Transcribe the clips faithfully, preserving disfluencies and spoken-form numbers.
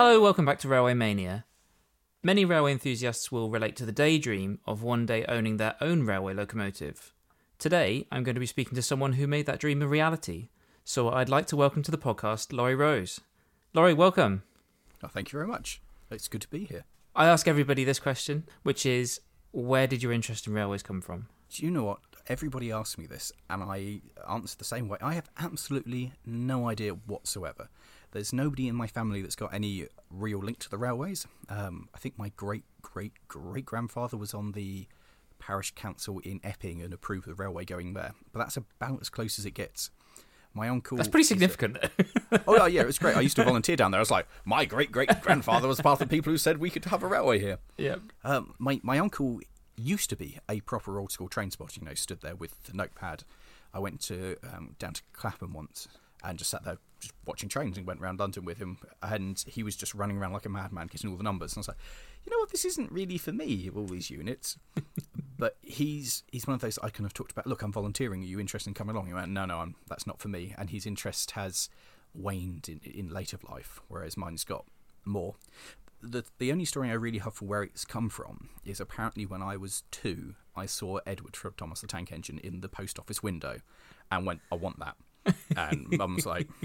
Hello, welcome back to Railway Mania. Many railway enthusiasts will relate to the daydream of one day owning their own railway locomotive. Today, I'm going to be speaking to someone who made that dream a reality. So I'd like to welcome to the podcast Laurie Rose. Laurie, welcome. Oh, thank you very much. It's good to be here. I ask everybody this question, which is, where did your interest in railways come from? Do you know what? Everybody asks me this, and I answer the same way. I have absolutely no idea whatsoever. There's nobody in my family that's got any real link to the railways. Um, I think my great-great-great-grandfather was on the parish council in Epping and approved of the railway going there. But that's about as close as it gets. My uncle... That's pretty significant. A, oh, yeah, it was great. I used to volunteer down there. I was like, my great-great-grandfather was part of the people who said we could have a railway here. Yeah. Um, my, my uncle used to be a proper old-school train spotter, you know, stood there with the notepad. I went to um, down to Clapham once and just sat there just watching trains and went around London with him, and he was just running around like a madman getting all the numbers, and I was like, you know what, this isn't really for me, all these units. But he's he's one of those I kind of talked about, look, I'm volunteering, are you interested in coming along? He went, no, no, I'm, that's not for me. And his interest has waned in, in later life, whereas mine's got more. The the only story I really have for where it's come from is apparently when I was two, I saw Edward from Thomas the Tank Engine in the post office window and went, I want that. And Mum was like,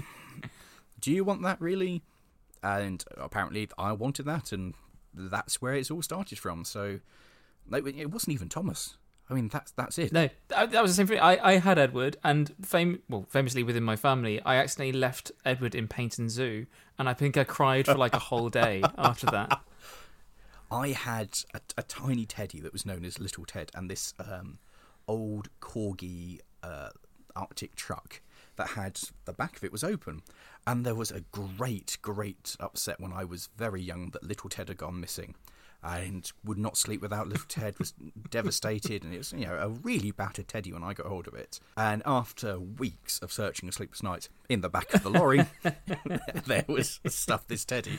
do you want that really? And apparently I wanted that, and that's where it's all started from. So it wasn't even Thomas. I mean, that's that's it. No, that was the same thing. I, I had Edward, and fam- well, famously within my family, I accidentally left Edward in Paignton Zoo, and I think I cried for like a whole day after that. I had a, a tiny teddy that was known as Little Ted, and this um, old corgi uh, Arctic truck that had the back of it was open, and there was a great, great upset when I was very young that Little Ted had gone missing. And would not sleep without Little Ted, was devastated, and it was, you know, a really battered teddy when I got hold of it. And after weeks of searching and sleepless nights, in the back of the lorry, there was stuff this teddy.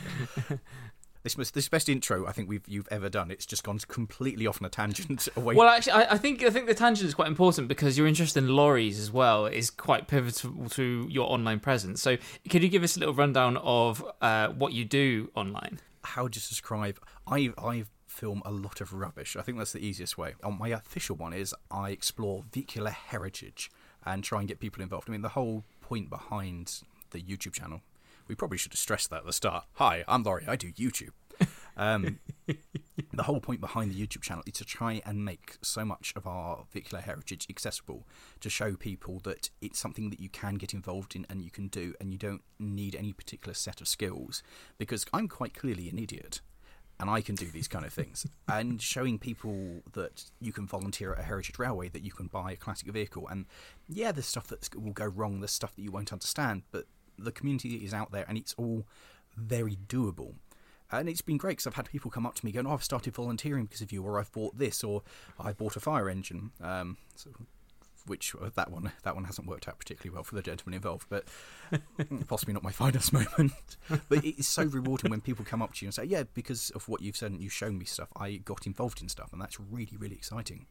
This was this best intro I think we've you've ever done. It's just gone completely off on a tangent away. Well, actually, I, I think I think the tangent is quite important because your interest in lorries as well is quite pivotal to your online presence. So, could you give us a little rundown of uh, what you do online? How to describe? I I film a lot of rubbish. I think that's the easiest way. On my official one is I explore vehicular heritage and try and get people involved. I mean, the whole point behind the YouTube channel. We probably should have stressed that at the start. Hi, I'm Laurie. I do YouTube. Um, the whole point behind the YouTube channel is to try and make so much of our vehicular heritage accessible, to show people that it's something that you can get involved in and you can do, and you don't need any particular set of skills, because I'm quite clearly an idiot and I can do these kind of things. And showing people that you can volunteer at a heritage railway, that you can buy a classic vehicle, and yeah, there's stuff that will go wrong, there's stuff that you won't understand, but the community is out there and it's all very doable. And it's been great because I've had people come up to me going, oh, I've started volunteering because of you, or I've bought this, or I bought a fire engine, um, so, which uh, that one that one hasn't worked out particularly well for the gentleman involved, but possibly not my finest moment. But it's so rewarding when people come up to you and say, yeah, because of what you've said and you've shown me stuff, I got involved in stuff, and that's really, really exciting.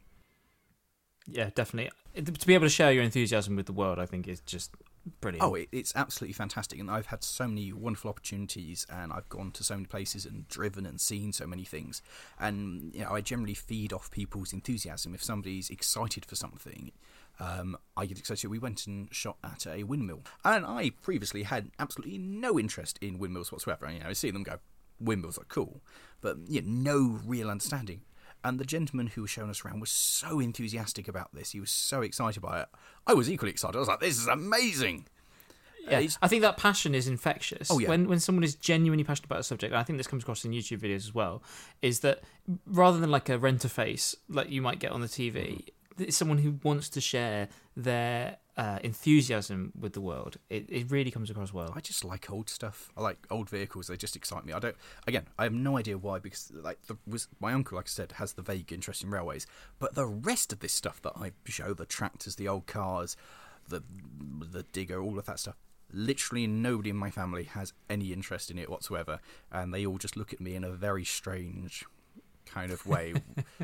Yeah, definitely. To be able to share your enthusiasm with the world, I think, is just brilliant. Oh, it, it's absolutely fantastic. And I've had so many wonderful opportunities, and I've gone to so many places and driven and seen so many things. And, you know, I generally feed off people's enthusiasm. If somebody's excited for something, um, I get excited. We went and shot at a windmill. And I previously had absolutely no interest in windmills whatsoever. You know, I see them go, windmills are cool, but, you know, no real understanding. And the gentleman who was showing us around was so enthusiastic about this. He was so excited by it. I was equally excited. I was like, this is amazing. Yeah, uh, I think that passion is infectious. Oh, yeah. When when someone is genuinely passionate about a subject, and I think this comes across in YouTube videos as well, is that rather than like a rent-a-face like you might get on the T V, it's someone who wants to share their uh, enthusiasm with the world. It it really comes across well. I just like old stuff. I like old vehicles. They just excite me. I don't. Again, I have no idea why, because like the, was my uncle, like I said, has the vague interest in railways. But the rest of this stuff that I show, the tractors, the old cars, the the digger, all of that stuff, literally nobody in my family has any interest in it whatsoever, and they all just look at me in a very strange kind of way.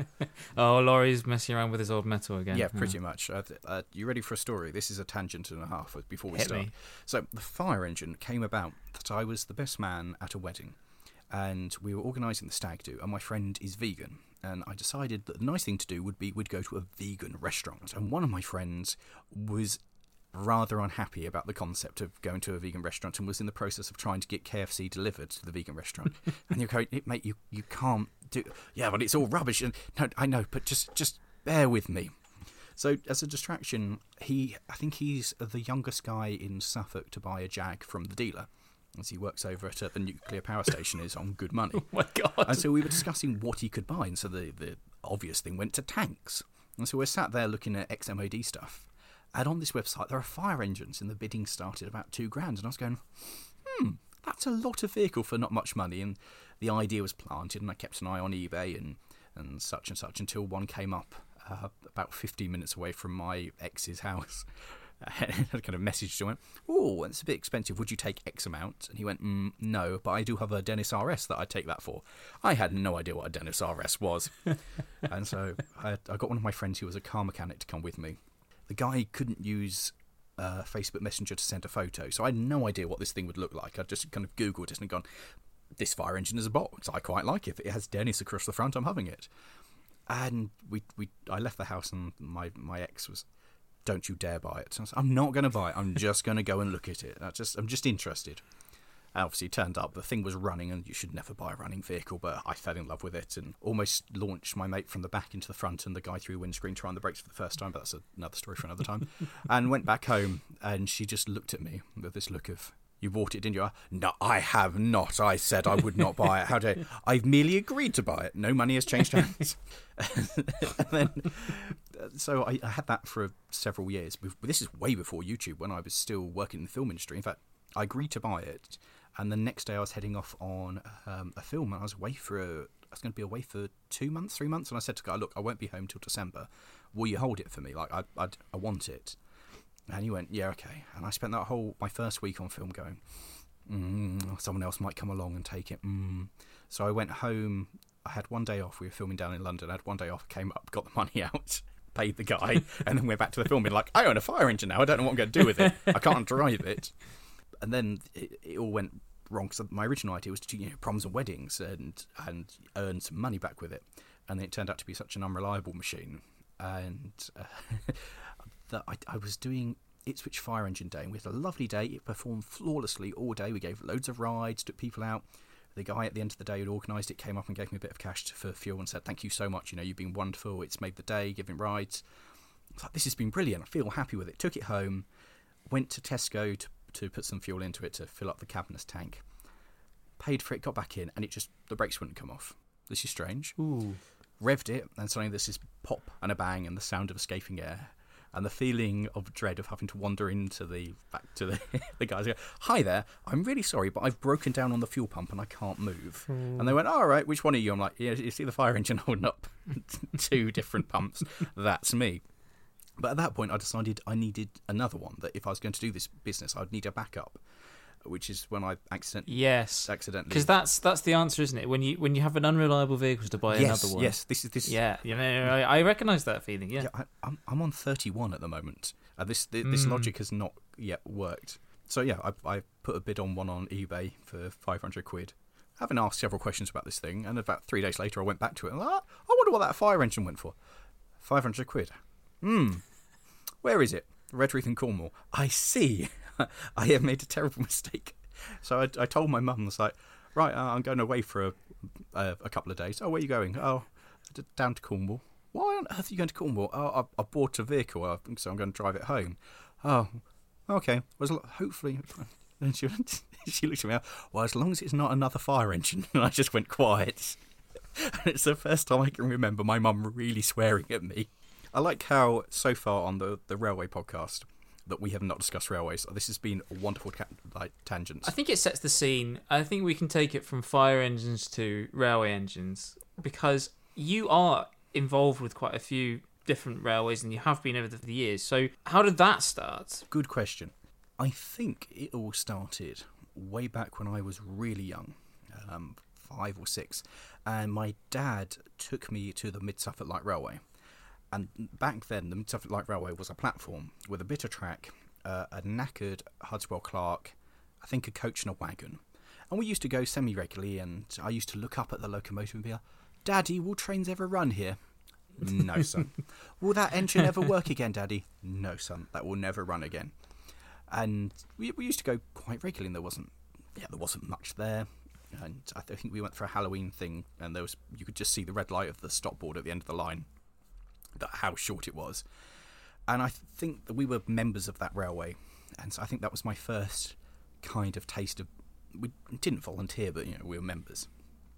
Oh, Laurie's messing around with his old metal again. Yeah, pretty yeah. much. Uh, uh, you ready for a story? This is a tangent and a half before we Hit start. Me. So the fire engine came about that I was the best man at a wedding, and we were organising the stag do, and my friend is vegan, and I decided that the nice thing to do would be we'd go to a vegan restaurant, and one of my friends was rather unhappy about the concept of going to a vegan restaurant and was in the process of trying to get K F C delivered to the vegan restaurant. And you're going, mate, you, you can't do... Yeah, but it's all rubbish. And no, I know, but just just bear with me. So as a distraction, he I think he's the youngest guy in Suffolk to buy a Jag from the dealer, as he works over at uh, the nuclear power station, is on good money. Oh my God. And so we were discussing what he could buy, and so the, the obvious thing went to tanks. And so we're sat there looking at X M O D stuff. And on this website, there are fire engines, and the bidding started about two grand. And I was going, hmm, that's a lot of vehicle for not much money. And the idea was planted, and I kept an eye on eBay and, and such and such until one came up uh, about fifteen minutes away from my ex's house. And I kind of messaged him, went, oh, it's a bit expensive. Would you take X amount? And he went, mm, no, but I do have a Dennis R S that I'd take that for. I had no idea what a Dennis R S was. And so I, I got one of my friends who was a car mechanic to come with me. The guy couldn't use uh, Facebook Messenger to send a photo, so I had no idea what this thing would look like. I just kind of Googled it and gone, this fire engine is a box. I quite like it. If it has Dennis across the front, I'm having it. And we, we, I left the house, and my, my ex was, don't you dare buy it. So I was, I'm not going to buy it. I'm just going to go and look at it. I just, I'm just interested. And obviously, it turned up, the thing was running, and you should never buy a running vehicle, but I fell in love with it and almost launched my mate from the back into the front, and the guy threw windscreen trying the brakes for the first time, but that's another story for another time. And went back home, and she just looked at me with this look of, you bought it, didn't you? No, I have not. I said I would not buy it. How dare you? I've merely agreed to buy it. No money has changed hands. And then, so I, I had that for several years. This is way before YouTube, when I was still working in the film industry. In fact, I agreed to buy it, and the next day I was heading off on um, a film, and I was away for a, I was going to be away for two months, three months, and I said to the guy, look, I won't be home till December. Will you hold it for me? Like, I, I, I want it. And he went, yeah, okay. And I spent that whole, my first week on film going, mm, someone else might come along and take it. Mm. So I went home. I had one day off. We were filming down in London. I had one day off, came up, got the money out, paid the guy, and then went back to the film being like, I own a fire engine now. I don't know what I'm going to do with it. I can't drive it. And then it, it all went wrong. So my original idea was to do, you know, proms and weddings and and earn some money back with it. And then it turned out to be such an unreliable machine. And uh, that I, I was doing Ipswich Fire Engine Day, and we had a lovely day. It performed flawlessly all day. We gave loads of rides, took people out. The guy at the end of the day who organised it came up and gave me a bit of cash for fuel and said, thank you so much, you know, you've been wonderful, it's made the day, giving rides. I was like, this has been brilliant, I feel happy with it. Took it home, went to Tesco to, to put some fuel into it to fill up the cabin's tank, paid for it, got back in, and it just, the brakes wouldn't come off. This is strange. Ooh. Revved it, and suddenly there's this pop and a bang and the sound of escaping air. And the feeling of dread of having to wander into the back to the the guys go, hi there, I'm really sorry, but I've broken down on the fuel pump and I can't move. Mm. And they went, all right, which one are you? I'm like, yeah, you see the fire engine holding up two different pumps? That's me. But at that point, I decided I needed another one, that if I was going to do this business, I'd need a backup. Which is when I accident- yes, accidentally... Because that's that's the answer, isn't it? When you when you have an unreliable vehicle to buy yes, another one. Yes, this is... this. Yeah, you know, I, I recognise that feeling, yeah. yeah I, I'm, I'm on thirty-one at the moment. Uh, this this, this mm. logic has not yet worked. So yeah, I, I put a bid on one on eBay for five hundred quid. I haven't asked several questions about this thing, and about three days later I went back to it and ah, I wonder what that fire engine went for. five hundred quid. Hmm. Where is it? Redruth in Cornwall. I see. I have made a terrible mistake. So I, I told my mum, I was like, right, uh, I'm going away for a, a, a couple of days. Oh, where are you going? Oh, d- down to Cornwall. Why on earth are you going to Cornwall? Oh, I, I bought a vehicle, uh, so I'm going to drive it home. Oh, okay. Well, hopefully... And she, she looked at me, well, as long as it's not another fire engine. And I just went quiet. And it's the first time I can remember my mum really swearing at me. I like how, so far on the, the Railway podcast... that we have not discussed railways. This has been a wonderful ca- like tangent. I think it sets the scene. I think we can take it from fire engines to railway engines, because you are involved with quite a few different railways, and you have been over the years. So how did that start? Good question. I think it all started way back when I was really young, um, five or six, and my dad took me to the Mid Suffolk Light Railway. And back then, the Mid Suffolk Light Railway was a platform with a bit of track, uh, a knackered Hudswell Clark, I think a coach and a wagon. And we used to go semi-regularly, and I used to look up at the locomotive and be like, Daddy, will trains ever run here? No, son. Will that engine ever work again, Daddy? No, son. That will never run again. And we, we used to go quite regularly, and there wasn't, yeah, there wasn't much there. And I think we went for a Halloween thing, and there was, you could just see the red light of the stop board at the end of the line, that how short it was. And I think that we were members of that railway, and so I think that was my first kind of taste of. We didn't volunteer, but you know, we were members.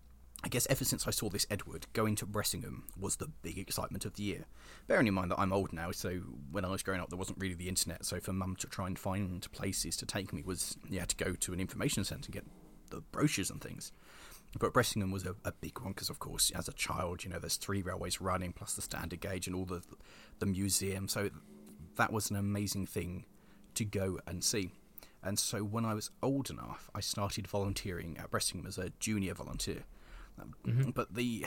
I guess ever since I saw this Edward, going to Bressingham was the big excitement of the year. Bearing in mind that I'm old now, so when I was growing up there wasn't really the internet, so for Mum to try and find places to take me was, yeah, to go to an information centre and get the brochures and things. But Bressingham was a, a big one because, of course, as a child, you know, there's three railways running plus the standard gauge and all the the museum. So that was an amazing thing to go and see. And so when I was old enough, I started volunteering at Bressingham as a junior volunteer. Mm-hmm. But the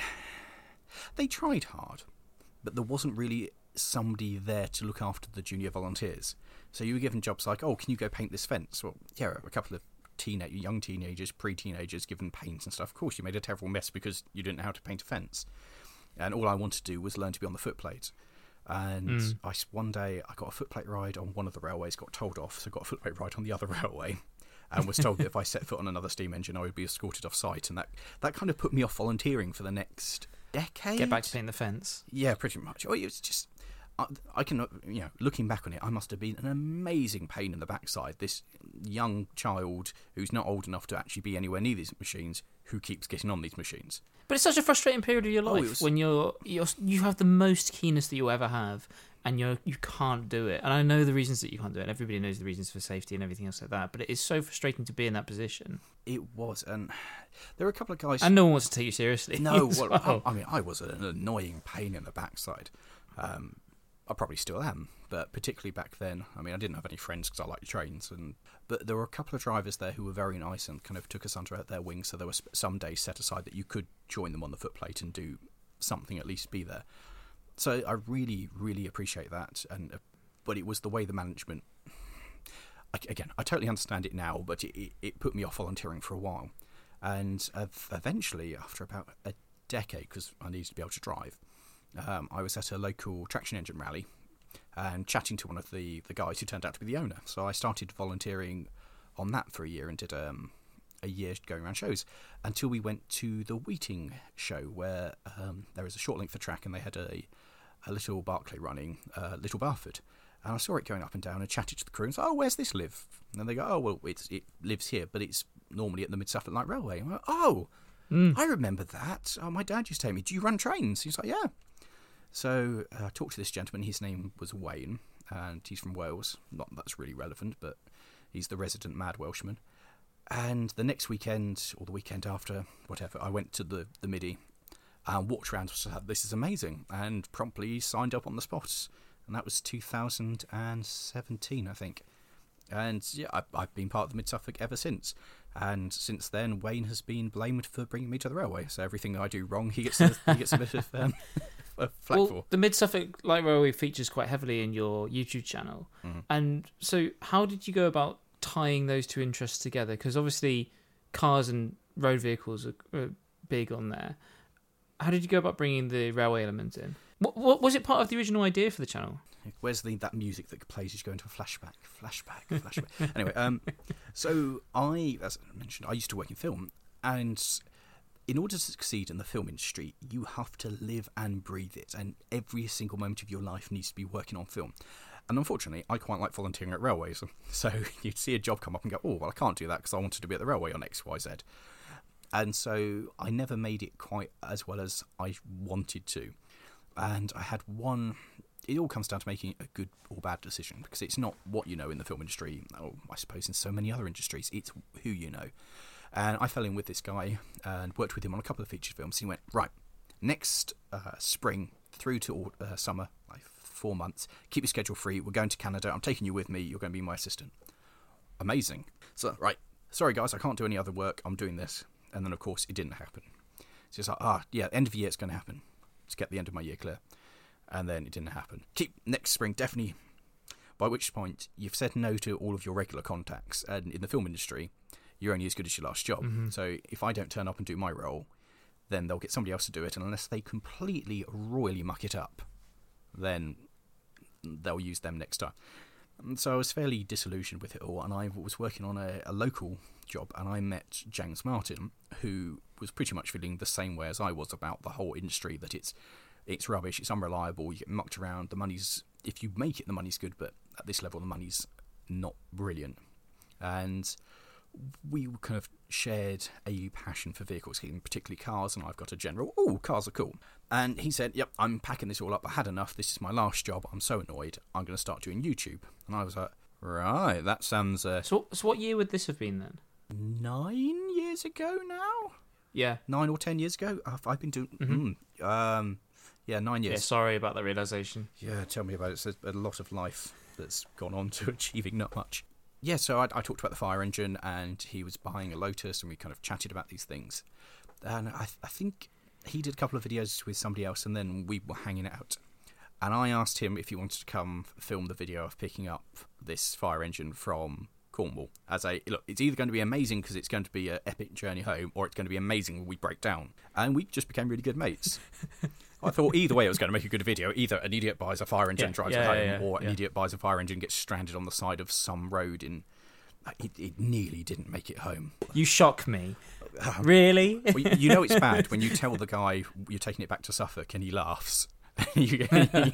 they tried hard, but there wasn't really somebody there to look after the junior volunteers. So you were given jobs like, oh, can you go paint this fence? Well, yeah, a couple of Teenage, young teenagers, pre-teenagers given paint and stuff. Of course, you made a terrible mess because you didn't know how to paint a fence. And all I wanted to do was learn to be on the footplate. And mm. I, one day, I got a footplate ride on one of the railways, got told off, so got a footplate ride on the other railway, and was told that if I set foot on another steam engine, I would be escorted off site. And that, that kind of put me off volunteering for the next decade. Get back to painting the fence. Yeah, pretty much. Oh, it was just... I, I can, you know, looking back on it, I must have been an amazing pain in the backside. This young child who's not old enough to actually be anywhere near these machines, who keeps getting on these machines. But it's such a frustrating period of your life oh, was... when you're, you're you have the most keenness that you'll ever have, and you you can't do it. And I know the reasons that you can't do it. And everybody knows the reasons for safety and everything else like that. But it is so frustrating to be in that position. It was, and there were a couple of guys, and no one wants to take you seriously. No, well, well. I, I mean, I was an annoying pain in the backside. Um, I probably still am, but particularly back then, I mean, I didn't have any friends because I liked trains, and but there were a couple of drivers there who were very nice and kind of took us under their wing, so there were some days set aside that you could join them on the footplate and do something, at least be there. So I really, really appreciate that, and uh, but it was the way the management... I, again, I totally understand it now, but it, it, it put me off volunteering for a while. And uh, eventually, after about a decade, because I needed to be able to drive, Um, I was at a local traction engine rally and chatting to one of the, the guys who turned out to be the owner. So I started volunteering on that for a year and did um, a year going around shows until we went to the Wheating show, where um, there was a short length of track and they had a, a little Barclay running, uh, Little Barford. And I saw it going up and down and chatted to the crew and said, oh, where's this live? And they go, oh, well, it's, it lives here, but it's normally at the Mid-Suffolk Light Railway. And I went, oh, mm. I remember that. Oh, my dad used to tell me, do you run trains? He's like, yeah. So uh, I talked to this gentleman. His name was Wayne, and he's from Wales. Not that that's really relevant, but he's the resident mad Welshman. And the next weekend, or the weekend after, whatever, I went to the, the Midi and walked around and said, this is amazing, and promptly signed up on the spot. And that was two thousand seventeen, I think. And yeah, I, I've been part of the Mid-Suffolk ever since. And since then, Wayne has been blamed for bringing me to the railway. So everything I do wrong, he gets a, he gets a bit of... Um, Flag well, for. The Mid-Suffolk Light Railway features quite heavily in your YouTube channel. Mm-hmm. And so how did you go about tying those two interests together? Because obviously cars and road vehicles are, are big on there. How did you go about bringing the railway element in? What, what was it part of the original idea for the channel? Where's the that music that plays as you go into a flashback? Flashback, flashback. Anyway, um, so I, as I mentioned, I used to work in film, and in order to succeed in the film industry, you have to live and breathe it, and every single moment of your life needs to be working on film. And unfortunately, I quite like volunteering at railways, so you'd see a job come up and go, oh, well, I can't do that because I wanted to be at the railway on X Y Z. And so I never made it quite as well as I wanted to. And I had one... It all comes down to making a good or bad decision, because it's not what you know in the film industry, or I suppose in so many other industries, it's who you know. And I fell in with this guy and worked with him on a couple of feature films. He went, right, next uh, spring through to uh, summer, like four months, keep your schedule free. We're going to Canada. I'm taking you with me. You're going to be my assistant. Amazing. So, right, sorry guys, I can't do any other work. I'm doing this. And then, of course, it didn't happen. So it's like, ah, yeah, end of year, it's going to happen. Let's get the end of my year clear. And then it didn't happen. Keep next spring, definitely. By which point, you've said no to all of your regular contacts. And in the film industry, you're only as good as your last job. Mm-hmm. So if I don't turn up and do my role, then they'll get somebody else to do it, and unless they completely royally muck it up, then they'll use them next time. And so I was fairly disillusioned with it all, and I was working on a, a local job, and I met James Martin, who was pretty much feeling the same way as I was about the whole industry, that it's it's rubbish, it's unreliable, you get mucked around, the money's, if you make it, the money's good, but at this level the money's not brilliant. And we kind of shared a passion for vehicles, particularly cars, and I've got a general, oh, cars are cool. And he said, yep, I'm packing this all up, I had enough, this is my last job, I'm so annoyed, I'm going to start doing YouTube. And I was like, right, that sounds... Uh, So, so what year would this have been then? Nine years ago now? Yeah. Nine or ten years ago? I've, I've been doing... Mm-hmm. Mm, um, yeah, nine years. Yeah, sorry about that realisation. Yeah, tell me about it. It's a, a lot of life that's gone on to achieving not much. Yeah, so I, I talked about the fire engine, and he was buying a Lotus, and we kind of chatted about these things. And I, I think he did a couple of videos with somebody else, and then we were hanging out. And I asked him if he wanted to come film the video of picking up this fire engine from Cornwall. As a, look, it's either going to be amazing because it's going to be an epic journey home, or it's going to be amazing when we break down. And we just became really good mates. I thought either way it was going to make a good video. Either an idiot buys a fire engine, Yeah, drives yeah, it home, yeah, yeah, or an yeah. idiot buys a fire engine, gets stranded on the side of some road in... It, it nearly didn't make it home. You shock me. Really? Well, you- you know it's bad when you tell the guy you're taking it back to Suffolk and he laughs. You-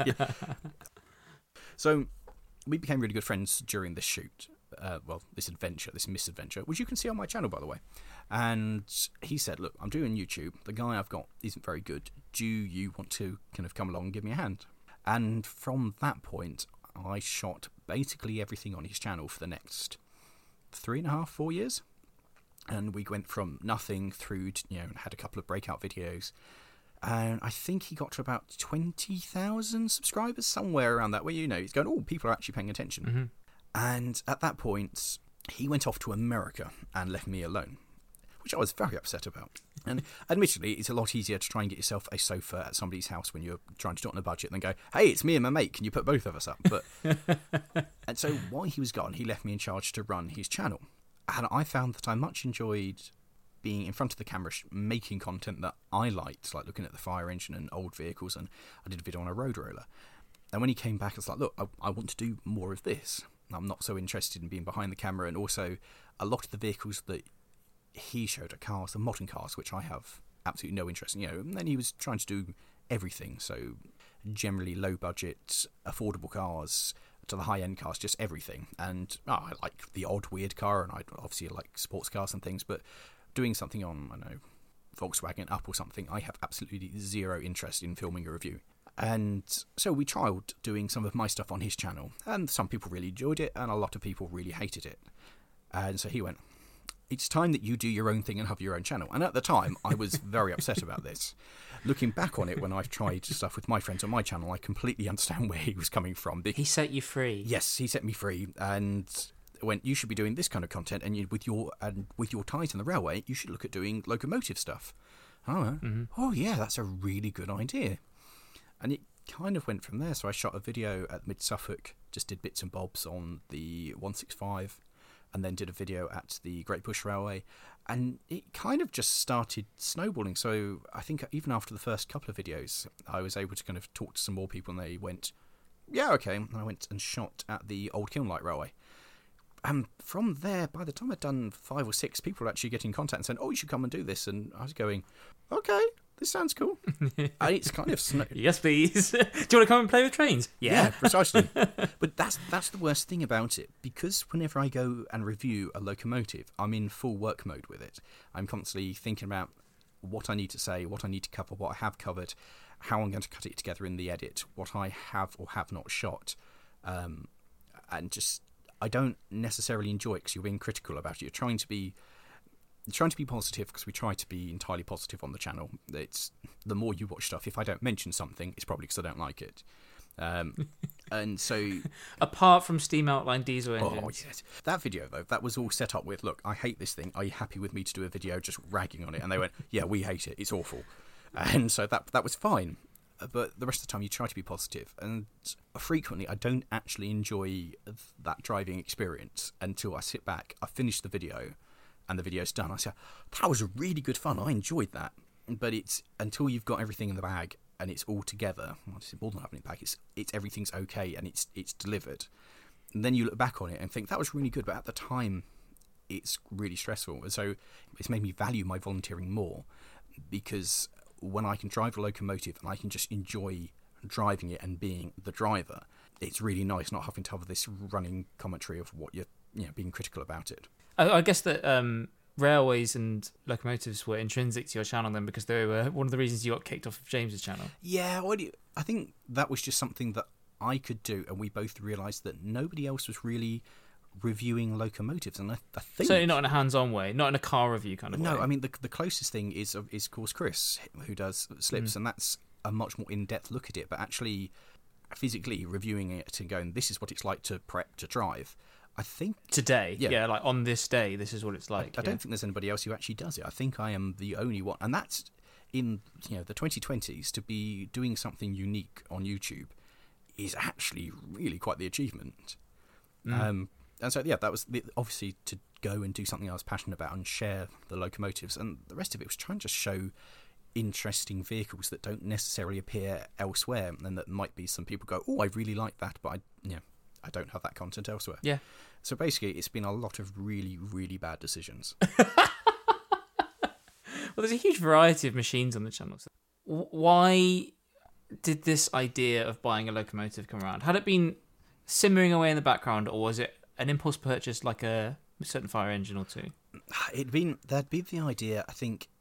So we became really good friends during this shoot. Uh, well, this adventure, this misadventure, which you can see on my channel, by the way. And he said, look, I'm doing YouTube. The guy I've got isn't very good. Do you want to kind of come along and give me a hand? And from that point, I shot basically everything on his channel for the next three and a half, four years. And we went from nothing through to, you know, had a couple of breakout videos. And I think he got to about twenty thousand subscribers, somewhere around that, where, you know, he's going, oh, people are actually paying attention. Mm-hmm. And at that point, he went off to America and left me alone, which I was very upset about. And admittedly, it's a lot easier to try and get yourself a sofa at somebody's house when you're trying to do it on a budget than go, hey, it's me and my mate, can you put both of us up? But and so while he was gone, he left me in charge to run his channel. And I found that I much enjoyed being in front of the camera, sh- making content that I liked, like looking at the fire engine and old vehicles, and I did a video on a road roller. And when he came back, it's like, look, I, I want to do more of this. I'm not so interested in being behind the camera, and also a lot of the vehicles that he showed are cars, the modern cars, which I have absolutely no interest in. You know, and then he was trying to do everything, so generally low budget, affordable cars to the high end cars, just everything. And oh, I like the odd weird car, and I obviously like sports cars and things, but doing something on, I don't know, Volkswagen Up or something, I have absolutely zero interest in filming a review. And so we trialled doing some of my stuff on his channel, and some people really enjoyed it, and a lot of people really hated it. And so he went, it's time that you do your own thing and have your own channel. And at the time, I was very upset about this. Looking back on it, when I've tried stuff with my friends on my channel, I completely understand where he was coming from. He set you free. Yes, he set me free, and went, you should be doing this kind of content, and you, with your and with your ties in the railway, you should look at doing locomotive stuff. Oh, Mm-hmm. oh yeah, that's a really good idea. And it kind of went from there. So I shot a video at Mid Suffolk, just did bits and bobs on the one sixty-five, and then did a video at the Great Bush Railway. And it kind of just started snowballing. So I think even after the first couple of videos, I was able to kind of talk to some more people, and they went, yeah, okay. And I went and shot at the Old Kiln Light Railway. And from there, by the time I'd done five or six, people were actually getting in contact and saying, oh, you should come and do this. And I was going, okay, this sounds cool. And it's kind of... Snow- Yes, please. Do you want to come and play with trains? Yeah, precisely. But that's that's the worst thing about it, because whenever I go and review a locomotive, I'm in full work mode with it. I'm constantly thinking about what I need to say, what I need to cover, what I have covered, how I'm going to cut it together in the edit, what I have or have not shot, um, and just... I don't necessarily enjoy it because you're being critical about it. You're trying to be you're trying to be positive, because we try to be entirely positive on the channel. It's the more you watch stuff, if I don't mention something, it's probably because I don't like it. Um, and so... Apart from steam outline diesel engines. Oh, yes. That video, though, that was all set up with, look, I hate this thing. Are you happy with me to do a video just ragging on it? And they went, yeah, we hate it. It's awful. And so that that was fine. But the rest of the time, you try to be positive. And frequently, I don't actually enjoy that driving experience until I sit back, I finish the video, and the video's done, I say, that was really good fun. I enjoyed that. But it's until you've got everything in the bag and it's all together, well, it's more than having it back, it's, it's everything's okay and it's it's delivered. And then you look back on it and think, that was really good, but at the time, it's really stressful. And so it's made me value my volunteering more, because when I can drive a locomotive and I can just enjoy driving it and being the driver, it's really nice not having to have this running commentary of what you're, you know, being critical about it. I, I guess that um, railways and locomotives were intrinsic to your channel then, because they were one of the reasons you got kicked off of James's channel. Yeah, well, I think that was just something that I could do, and we both realised that nobody else was really reviewing locomotives, and I, I think certainly not in a hands-on way, not in a car review kind of no, way. No, I mean the the closest thing is is of course Chris, who does Slips, mm. and that's a much more in-depth look at it. But actually, physically reviewing it and going, this is what it's like to prep to drive. I think today, yeah, yeah like on this day, this is what it's like. I, I yeah. don't think there's anybody else who actually does it. I think I am the only one, and that's in you know the twenty twenties, to be doing something unique on YouTube is actually really quite the achievement. Mm. Um, and so yeah, that was the, obviously to go and do something I was passionate about and share the locomotives, and the rest of it was trying to show interesting vehicles that don't necessarily appear elsewhere, and that might be some people go, oh, I really like that, but I you know, I don't have that content elsewhere. Yeah. So basically, it's been a lot of really, really bad decisions. Well, there's a huge variety of machines on the channel. So why did this idea of buying a locomotive come around? Had it been simmering away in the background, or was it an impulse purchase like a certain fire engine or two? It'd been there'd been the idea, I think,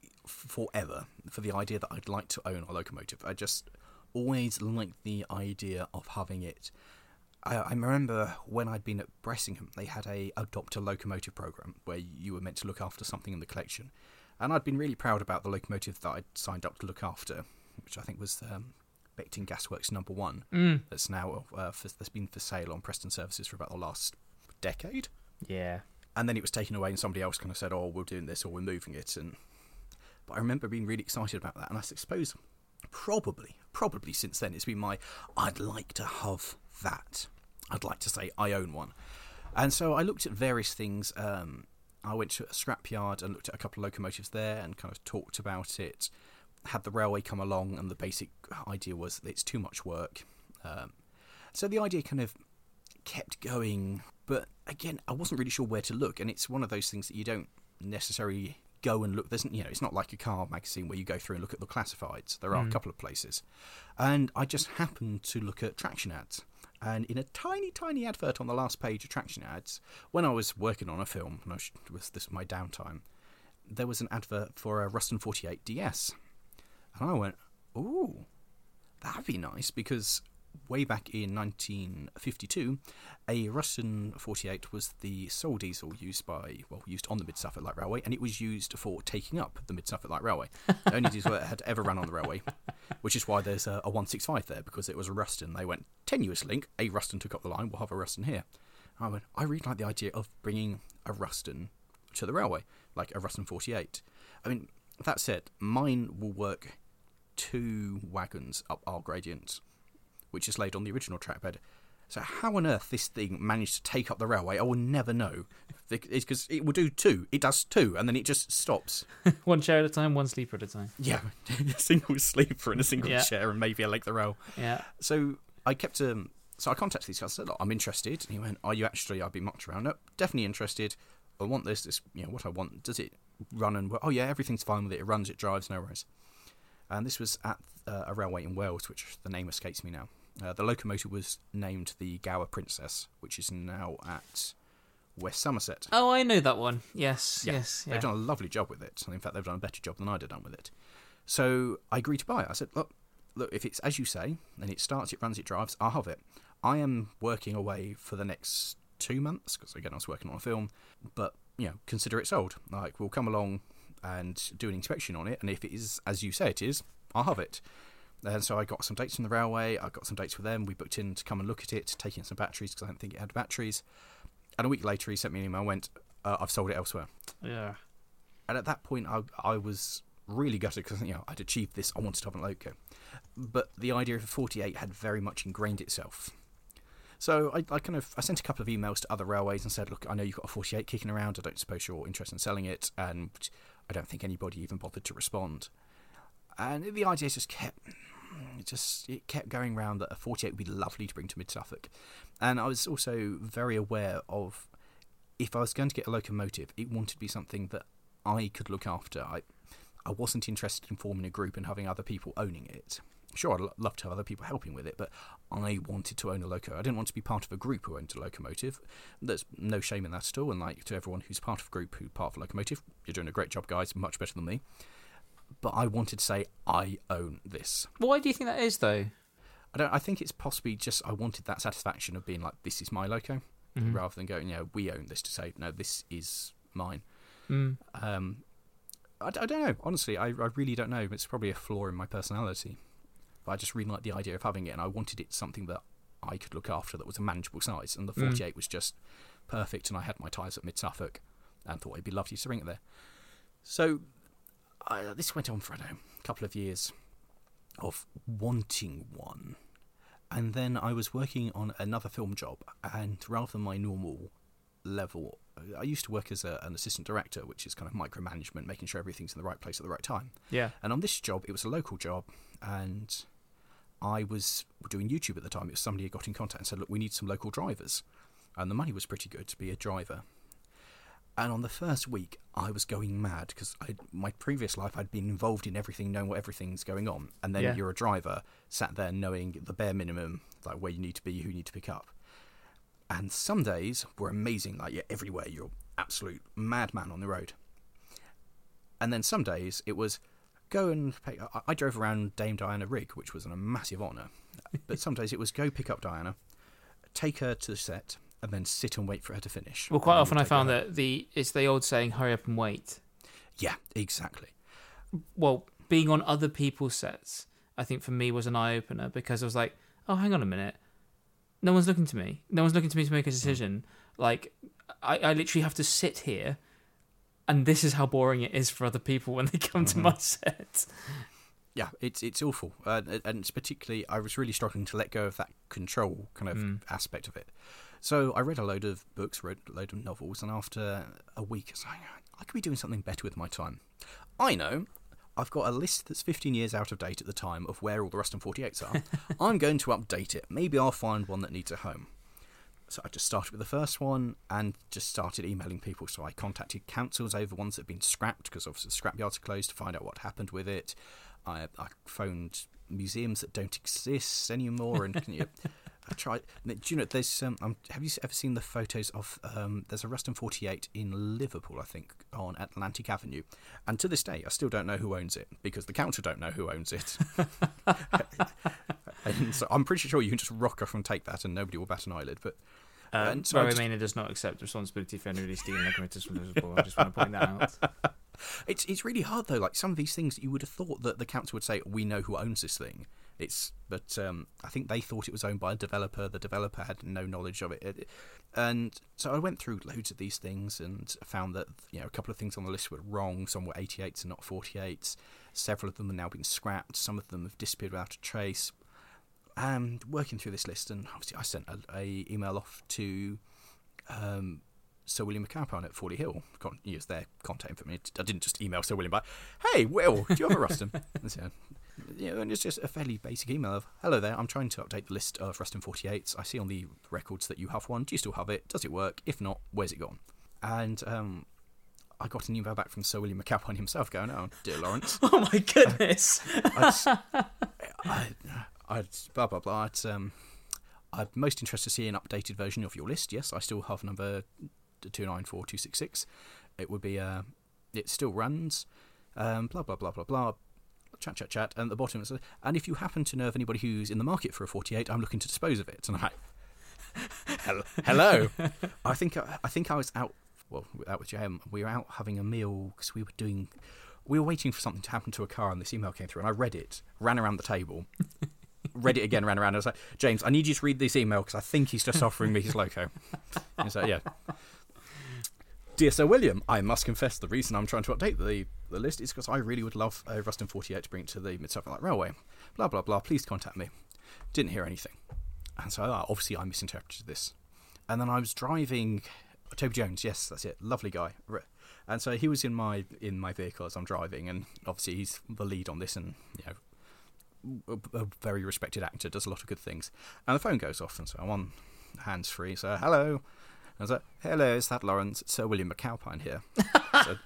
forever, for the idea that I'd like to own a locomotive. I just always liked the idea of having it. I, I remember when I'd been at Bressingham, they had a adopt a locomotive program where you were meant to look after something in the collection, and I'd been really proud about the locomotive that I'd signed up to look after, which I think was um, Beckton Gasworks number one. Mm. That's now uh, for, that's been for sale on Preston Services for about the last decade. Yeah. And then it was taken away, and somebody else kind of said, "Oh, we're doing this, or we're moving it." And but I remember being really excited about that, and I suppose probably, probably since then, it's been my I'd like to have that. I'd like to say I own one. And so I looked at various things. Um, I went to a scrapyard and looked at a couple of locomotives there and kind of talked about it. Had the railway come along, and the basic idea was that it's too much work. Um, so the idea kind of kept going, but again, I wasn't really sure where to look. And it's one of those things that you don't necessarily go and look. There's, you know, it's not like a car magazine where you go through and look at the classifieds. There are mm. a couple of places, and I just happened to look at traction ads. And in a tiny, tiny advert on the last page of traction ads, when I was working on a film, and I was, was this was my downtime, there was an advert for a Ruston forty-eight D S. And I went, ooh, that'd be nice, because way back in nineteen fifty-two, a Ruston forty-eight was the sole diesel used by, well, used on the Mid-Suffolk Light Railway, and it was used for taking up the Mid-Suffolk Light Railway. The only diesel that had ever run on the railway, which is why there's a, a one sixty-five there, because it was a Ruston. They went, tenuous link, a Ruston took up the line, we'll have a Ruston here. And I went, I really like the idea of bringing a Ruston to the railway, like a Ruston forty-eight. I mean, that said, mine will work two wagons up our gradient, which is laid on the original trackbed. So how on earth this thing managed to take up the railway, I will never know. It's because it will do two. It does two, and then it just stops. One chair at a time, one sleeper at a time. Yeah, a single sleeper and a single yeah. chair, and maybe a leg the rail. Yeah. So I kept um. So I contacted these guys. I said, "Look, I'm interested." And he went, "Are you actually?" I've been mucked around. No, definitely interested. I want this. This, you know, what I want. Does it run and? Oh yeah, everything's fine with it. It runs. It drives. No worries. And this was at uh, a railway in Wales, which the name escapes me now. Uh, the locomotive was named the Gower Princess, which is now at West Somerset. Oh, I know that one. Yes, yeah. yes. Yeah. They've done a lovely job with it. In fact, they've done a better job than I'd have done with it. So I agreed to buy it. I said, look, look, if it's as you say, and it starts, it runs, it drives, I'll have it. I am working away for the next two months, because again, I was working on a film, but, you know, consider it sold. Like, we'll come along and do an inspection on it, and if it is as you say it is, I'll have it. And so I got some dates from the railway, I got some dates with them, we booked in to come and look at it, take in some batteries, because I don't think it had batteries. And a week later, he sent me an email and went, uh, I've sold it elsewhere. Yeah. And at that point, I, I was really gutted, because, you know, I'd achieved this, I wanted to have a loco. But the idea of a forty-eight had very much ingrained itself. So I, I kind of I sent a couple of emails to other railways and said, look, I know you've got a forty-eight kicking around. I don't suppose you're interested in selling it, and I don't think anybody even bothered to respond. And the idea just kept, it just it kept going round that a forty-eight would be lovely to bring to Mid Suffolk, and I was also very aware of if I was going to get a locomotive, it wanted to be something that I could look after. I I wasn't interested in forming a group and having other people owning it. Sure, I'd love to have other people helping with it, but I wanted to own a loco. I didn't want to be part of a group who owned a locomotive. There's no shame in that at all, and like to everyone who's part of a group who's part of a locomotive, you're doing a great job, guys, much better than me. But I wanted to say, I own this. Why do you think that is, though? I don't. I think it's possibly just I wanted that satisfaction of being like, this is my loco, mm-hmm. rather than going, you know, we own this, to say, no, this is mine. Mm. Um, I, I don't know. Honestly, I, I really don't know. It's probably a flaw in my personality. But I just really liked the idea of having it, and I wanted it something that I could look after that was a manageable size. And the forty-eight mm. was just perfect, and I had my ties at Mid Suffolk and thought it'd be lovely to bring it there. So I, this went on for, I don't know, a couple of years of wanting one. And then I was working on another film job, and rather than my normal level, I used to work as a, an assistant director, which is kind of micromanagement, making sure everything's in the right place at the right time. Yeah. And on this job, it was a local job, and I was doing YouTube at the time. It was somebody who got in contact and said, look, we need some local drivers. And the money was pretty good to be a driver. And on the first week, I was going mad because my previous life, I'd been involved in everything, knowing what everything's going on. And then yeah. you're a driver, sat there knowing the bare minimum, like where you need to be, who you need to pick up. And some days were amazing, like you're everywhere, you're absolute madman on the road. And then some days it was go and pay. I, I drove around Dame Diana Rigg, which was a massive honour. But some days it was go pick up Diana, take her to the set, and then sit and wait for her to finish. Well, quite often I found that the it's the old saying, hurry up and wait. Yeah, exactly. Well, being on other people's sets, I think for me was an eye-opener, because I was like, oh, hang on a minute. No one's looking to me. No one's looking to me to make a decision. Like, I, I literally have to sit here, and this is how boring it is for other people when they come mm-hmm. to my set. Yeah, it's it's awful. Uh, and it's particularly, I was really struggling to let go of that control kind of mm. aspect of it. So I read a load of books, read a load of novels, and after a week, I was like, I could be doing something better with my time. I know. I've got a list that's fifteen years out of date at the time of where all the Ruston forty-eights are. I'm going to update it. Maybe I'll find one that needs a home. So I just started with the first one and just started emailing people. So I contacted councils over ones that had been scrapped, because obviously the scrapyards are closed, to find out what happened with it. I, I phoned museums that don't exist anymore, and can you, I tried. Do you know? There's um, um. Have you ever seen the photos of um? There's a Ruston forty-eight in Liverpool, I think, on Atlantic Avenue, and to this day, I still don't know who owns it, because the council don't know who owns it. And so I'm pretty sure you can just rock off and take that, and nobody will bat an eyelid. But um, so Railway Mania does not accept responsibility for anybody stealing locomotives from Liverpool. I just want to point that out. It's it's really hard though. Like some of these things, you would have thought that the council would say, "We know who owns this thing." It's, but um, I think they thought it was owned by a developer. The developer had no knowledge of it, and so I went through loads of these things and found that, you know, a couple of things on the list were wrong. Some were eighty-eights and not forty-eights. Several of them have now been scrapped. Some of them have disappeared without a trace. And working through this list, and obviously I sent a, a email off to um, Sir William McAlpine at Fawley Hill. Con- use their contact information. I didn't just email Sir William, but hey, Will, do you have a Ruston? And so, you know, and it's just a fairly basic email of, hello there, I'm trying to update the list of Ruston forty-eights. I see on the records that you have one. Do you still have it? Does it work? If not, where's it gone? And um, I got an email back from Sir William McAlpine himself going, oh, dear Lawrence. Oh my goodness. I, I, I, I'd blah blah blah. It's, um, I'm most interested to see an updated version of your list. Yes, I still have number two nine four two six six. It would be uh, it still runs. Um, blah blah blah blah blah. Chat chat chat. And at the bottom it says, and if you happen to know of anybody who's in the market for a forty-eight, I'm looking to dispose of it. And I'm like, hello. I think I, I think I was out. Well, out with J M. We were out having a meal because we were doing. We were waiting for something to happen to a car, and this email came through, and I read it, ran around the table. Read it again, ran around. I was like, James, I need you to read this email because I think he's just offering me his loco. He's like, yeah. Dear Sir William, I must confess the reason I'm trying to update the, the list is because I really would love a Ruston forty-eight to bring to the Mid Suffolk Light Railway. Blah, blah, blah. Please contact me. Didn't hear anything. And so uh, obviously I misinterpreted this. And then I was driving Toby Jones, yes, that's it, lovely guy. And so he was in my in my vehicle as I'm driving, and obviously he's the lead on this, and you know, a, a very respected actor, does a lot of good things. And the phone goes off, and so I'm on hands free. So hello, and I was like, hello, is that Lawrence? Sir William McAlpine here. So,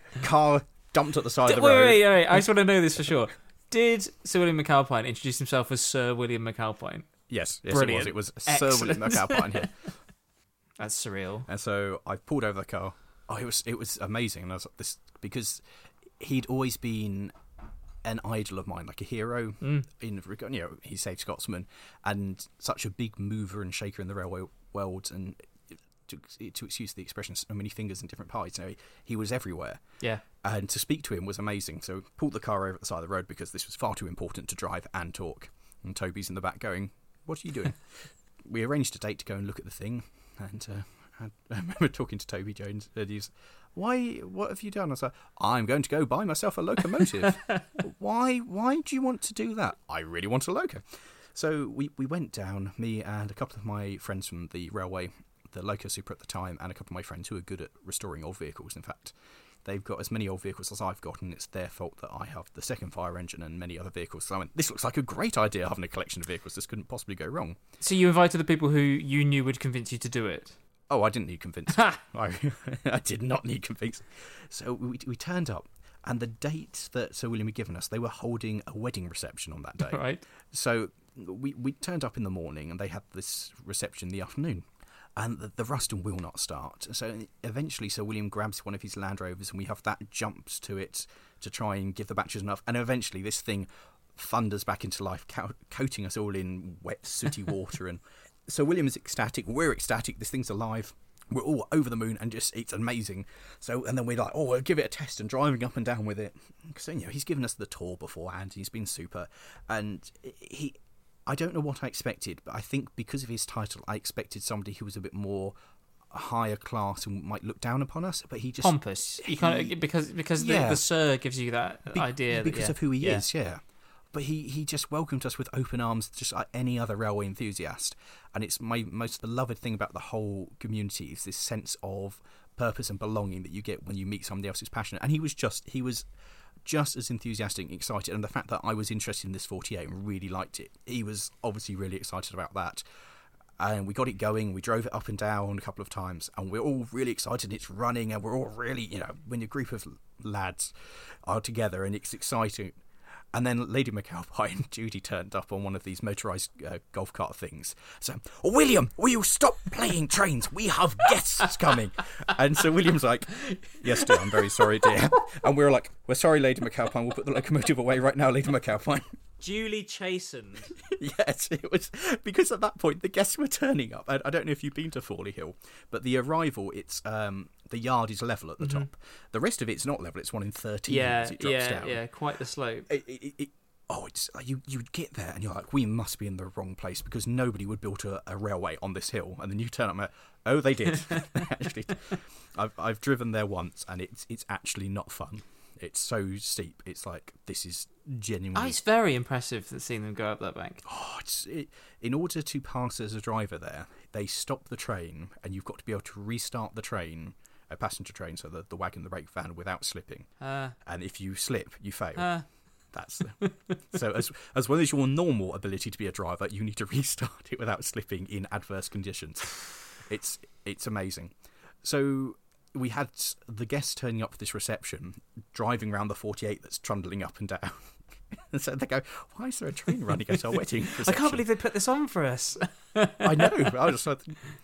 car dumped at the side Did, of the wait, road. Wait, wait, wait, I just want to know this for sure. Did Sir William McAlpine introduce himself as Sir William McAlpine? Yes, yes, Brilliant. it was. It was Excellent. Sir William McAlpine here. That's surreal. And so I pulled over the car. Oh, it was it was amazing. And I was like, this because he'd always been an idol of mine, like a hero. Mm. In regard, you know, he saved Scotsman, and such a big mover and shaker in the railway world. And to, to excuse the expression, so many fingers in different pies. You know, he, he was everywhere. Yeah. And to speak to him was amazing. So pulled the car over at the side of the road because this was far too important to drive and talk. And Toby's in the back going, "What are you doing?" We arranged a date to go and look at the thing, and. Uh, I remember talking to Toby Jones, and he's, why, what have you done? I was like, I'm going to go buy myself a locomotive. why, why do you want to do that? I really want a loco. So we, we went down, me and a couple of my friends from the railway, the loco super at the time, and a couple of my friends who are good at restoring old vehicles. In fact, they've got as many old vehicles as I've got, and it's their fault that I have the second fire engine and many other vehicles. So I went, this looks like a great idea, having a collection of vehicles. This couldn't possibly go wrong. So you invited the people who you knew would convince you to do it? Oh, I didn't need convincing. I, I did not need convincing. So we we turned up, and the date that Sir William had given us, they were holding a wedding reception on that day. Right. So we we turned up in the morning, and they had this reception in the afternoon. And the, the Ruston will not start. So eventually Sir William grabs one of his Land Rovers, and we have that jumps to it to try and give the batches enough. And eventually this thing thunders back into life, co- coating us all in wet, sooty water. And so William is ecstatic, we're ecstatic, this thing's alive, we're all over the moon, and just, it's amazing. So, and then we're like, oh, we'll give it a test, and driving up and down with it. So, you know, he's given us the tour beforehand, he's been super, and he, I don't know what I expected, but I think because of his title, I expected somebody who was a bit more higher class and might look down upon us, but he just... Pompous. You can't, because because yeah. the, the Sir gives you that Be- idea. Because that, yeah. of who he yeah. is, yeah. But he, he just welcomed us with open arms, just like any other railway enthusiast. And it's my most beloved thing about the whole community is this sense of purpose and belonging that you get when you meet somebody else who's passionate. And he was just he was just as enthusiastic and excited. And the fact that I was interested in this forty-eight and really liked it, he was obviously really excited about that. And we got it going, we drove it up and down a couple of times, and we're all really excited, it's running, and we're all really, you know, when a group of lads are together and it's exciting. And then Lady McAlpine and Judy turned up on one of these motorised uh, golf cart things. So, William, will you stop playing trains? We have guests coming. And so William's like, yes, dear, I'm very sorry, dear. And we were like, we're sorry, Lady McAlpine, we'll put the locomotive away right now, Lady McAlpine. Duly chastened. Yes, it was because at that point the guests were turning up. I, I don't know if you've been to Fawley Hill, but the arrival, it's um, the yard is level at the mm-hmm. top. The rest of it's not level; it's one in thirteen. Yeah, as it drops yeah, down. yeah. Quite the slope. It, it, it, oh, it's you. You'd get there and you're like, we must be in the wrong place because nobody would build a, a railway on this hill. And then you turn up and oh, they did. Actually, I've I've driven there once, and it's it's actually not fun. It's so steep. It's like, this is genuinely... Oh, it's very impressive seeing them go up that bank. Oh, it's, it, in order to pass as a driver there, they stop the train, and you've got to be able to restart the train, a passenger train, so the, the wagon, the brake van, without slipping. Uh, and if you slip, you fail. Uh, That's the, so as as well as your normal ability to be a driver, you need to restart it without slipping in adverse conditions. It's it's amazing. So... we had the guests turning up for this reception, driving around the forty-eight that's trundling up and down. And so they go, why is there a train running at our wedding reception? I can't believe they put this on for us. I know. I was like,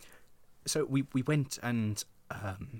so we, we went and um,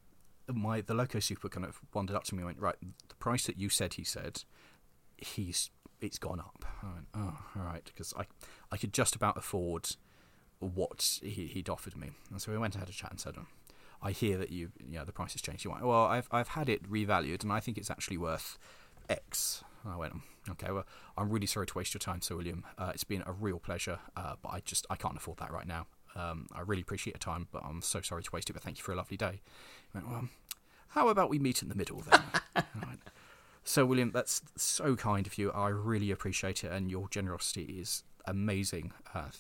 my the loco super kind of wandered up to me and went, right, the price that you said, he said, he's it's gone up. I went, oh, all right, because I, I could just about afford what he, he'd offered me. And so we went and had a chat and said, oh, I hear that you, you know, the price has changed. You went, well, I've I've had it revalued, and I think it's actually worth X. And I went, okay, well, I'm really sorry to waste your time, Sir William. Uh, it's been a real pleasure, uh, but I just I can't afford that right now. Um, I really appreciate your time, but I'm so sorry to waste it. But thank you for a lovely day. He went, well, how about we meet in the middle then? I went, Sir William, that's so kind of you. I really appreciate it, and your generosity is amazing. Uh,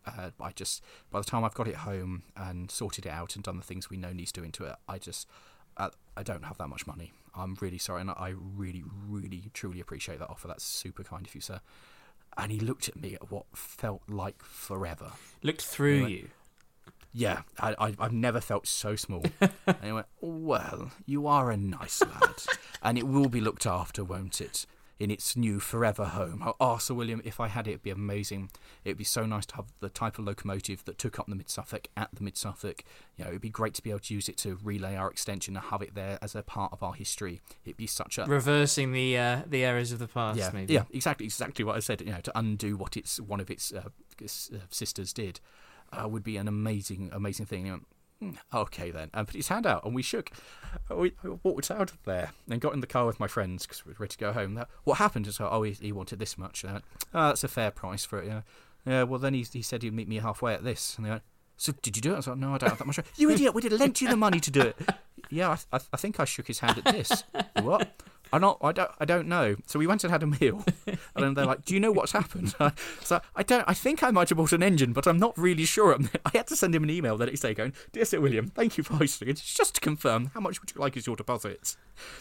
Uh, I just, by the time I've got it home and sorted it out and done the things we know needs doing to it, I just, uh, I don't have that much money. I'm really sorry, and I really, really, truly appreciate that offer. That's super kind of you, sir. And he looked at me at what felt like forever. Looked through went, you. Yeah, I, I, I've never felt so small. And he went, well, you are a nice lad, and it will be looked after, won't it? In its new forever home. Oh, Sir William, if I had it, it'd be amazing. It'd be so nice to have the type of locomotive that took up the Mid-Suffolk at the Mid-Suffolk. You know, it'd be great to be able to use it to relay our extension and have it there as a part of our history. It'd be such a... Reversing the uh, the errors of the past, yeah, maybe. Yeah, exactly, exactly what I said. You know, to undo what its one of its uh, sisters did uh, would be an amazing, amazing thing. You know, okay then, and put his hand out, and we shook. We walked out of there and got in the car with my friends because we were ready to go home. What happened is, oh, he, he wanted this much. And I went, oh, that's a fair price for it. Yeah, yeah. Well, then he he said he'd meet me halfway at this, and they went, so did you do it? I was like, no, I don't have that much. You idiot! We did lent you the money to do it. Yeah, I, I, I think I shook his hand at this. What? I not. I don't. I don't know. So we went and had a meal, and then they're like, "Do you know what's happened?" So I don't. I think I might have bought an engine, but I'm not really sure. I had to send him an email the next day going, "Dear Sir William, thank you for hosting it. It's just to confirm, how much would you like as your deposit?"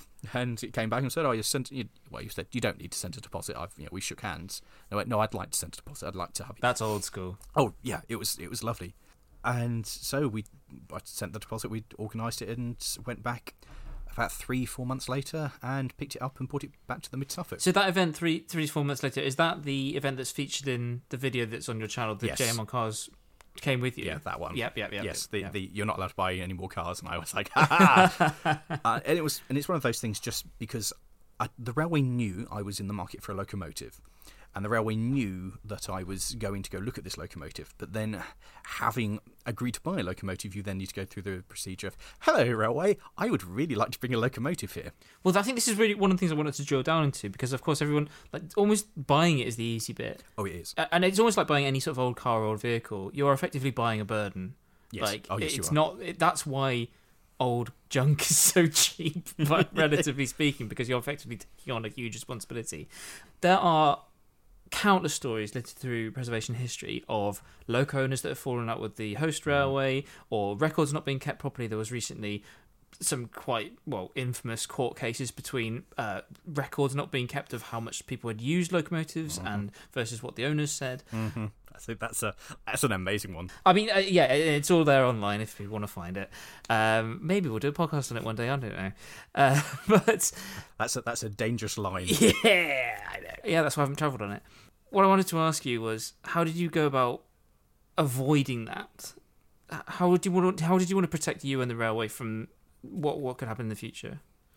And it came back and said, "Oh, you sent." You, well, you said you don't need to send a deposit. I've, you know, we shook hands. And I went, "No, I'd like to send a deposit. I'd like to have it." That's old school. Oh yeah, it was. It was lovely. And so we, I sent the deposit. We organised it and went back about three, four months later, and picked it up and brought it back to the Mid-Suffolk. So that event, three, three, four months later, is that the event that's featured in the video that's on your channel? The yes. J M on Cars came with you. Yeah, that one. Yep, yep, yep. Yes, yep, the, yep. the you're not allowed to buy any more cars, and I was like, ha ha. uh, and it was, and it's one of those things just because I, the railway knew I was in the market for a locomotive. And the railway knew that I was going to go look at this locomotive. But then, having agreed to buy a locomotive, you then need to go through the procedure of, hello, railway, I would really like to bring a locomotive here. Well, I think this is really one of the things I wanted to drill down into, because, of course, everyone, like, almost buying it is the easy bit. Oh, it is. And it's almost like buying any sort of old car or old vehicle. You're effectively buying a burden. Yes. Like, oh, yes, it's you are. not. It, that's why old junk is so cheap, relatively speaking, because you're effectively taking on a huge responsibility. There are countless stories littered through preservation history of loco owners that have fallen out with the host railway, or records not being kept properly. There was recently some quite, well, infamous court cases between uh, records not being kept of how much people had used locomotives mm-hmm. and versus what the owners said. Mm-hmm. I think that's a that's an amazing one. I mean, uh, yeah, it's all there online if you want to find it. Um, maybe we'll do a podcast on it one day. I don't know, uh, but that's a, that's a dangerous line. Yeah, I know. Yeah, that's why I haven't travelled on it. What I wanted to ask you was, how did you go about avoiding that? How did you want to, how did you want to protect you and the railway from what what could happen in the future?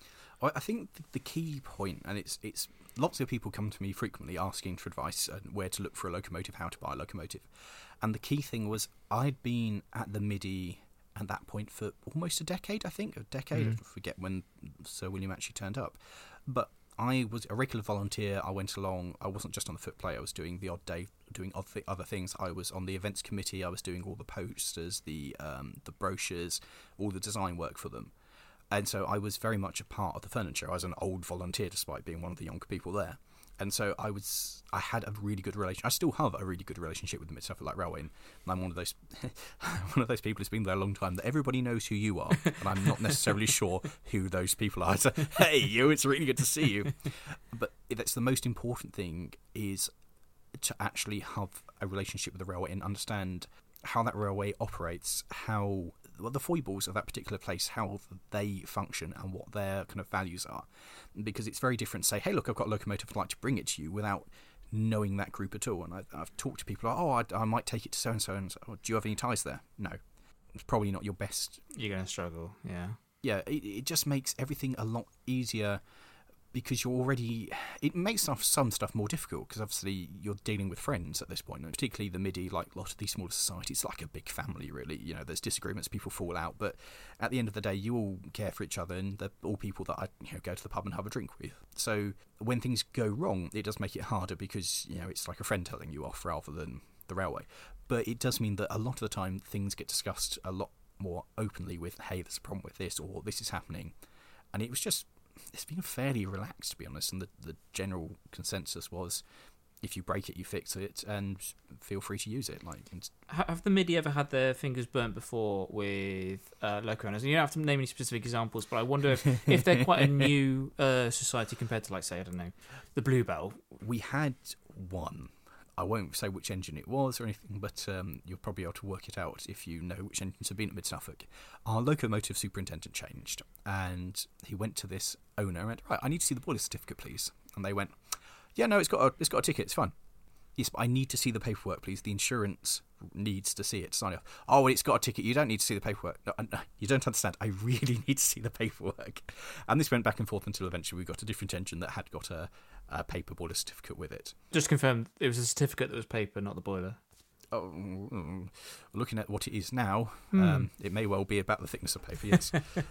I think the key point, and it's it's lots of people come to me frequently asking for advice on where to look for a locomotive, how to buy a locomotive, and the key thing was I'd been at the Midi at that point for almost a decade. I think a decade. Mm. I forget when Sir William actually turned up, but I was a regular volunteer. I went along. I wasn't just on the footplate. I was doing the odd day, doing other things. I was on the events committee. I was doing all the posters, the um, the brochures, all the design work for them. And so I was very much a part of the furniture. I was an old volunteer, despite being one of the younger people there. And so I was, I had a really good relation. I still have a really good relationship with the Mid-Suffolk Light Railway. And I'm one of those, one of those people who's been there a long time that everybody knows who you are, and I'm not necessarily sure who those people are. So, hey, you, it's really good to see you. But that's the most important thing, is to actually have a relationship with the railway and understand how that railway operates, how well, the foibles of that particular place, how they function and what their kind of values are. Because it's very different to say, hey, look, I've got a locomotive, I'd like to bring it to you, without knowing that group at all. And I, I've talked to people like, oh, I, I might take it to so-and-so, and so, oh, do you have any ties there? No. It's probably not your best. You're going to struggle, yeah. Yeah, it, it just makes everything a lot easier, because you're already, it makes stuff, some stuff more difficult, because obviously you're dealing with friends at this point, and particularly the Midi, like a lot of these smaller societies, like a big family, really. You know, there's disagreements, people fall out, but at the end of the day, you all care for each other, and they're all people that I, you know, go to the pub and have a drink with. So when things go wrong, it does make it harder, because, you know, it's like a friend telling you off rather than the railway. But it does mean that a lot of the time things get discussed a lot more openly with, hey, there's a problem with this, or this is happening. And it was just, it's been fairly relaxed, to be honest, and the, the general consensus was, if you break it, you fix it, and feel free to use it. Like, it's, Have the MIDI ever had their fingers burnt before with uh, loco owners? And you don't have to name any specific examples, but I wonder if, if they're quite a new uh, society compared to, like, say, I don't know, the Bluebell. we had one. I won't say which engine it was or anything, but um, you'll probably be able to work it out if you know which engines have been at Mid Suffolk. Our locomotive superintendent changed, and he went to this owner and went, right, I need to see the boiler certificate, please. And they went, yeah, no, it's got a, it's got a ticket, it's fine. Yes, but I need to see the paperwork, please. The insurance needs to see it to sign it off. Oh, well, it's got a ticket. You don't need to see the paperwork. No, no, you don't understand. I really need to see the paperwork. And this went back and forth until eventually we got a different engine that had got a, a paper boiler certificate with it. Just confirm, it was a certificate that was paper, not the boiler. Oh, looking at what it is now, Hmm. um, it may well be about the thickness of paper, yes.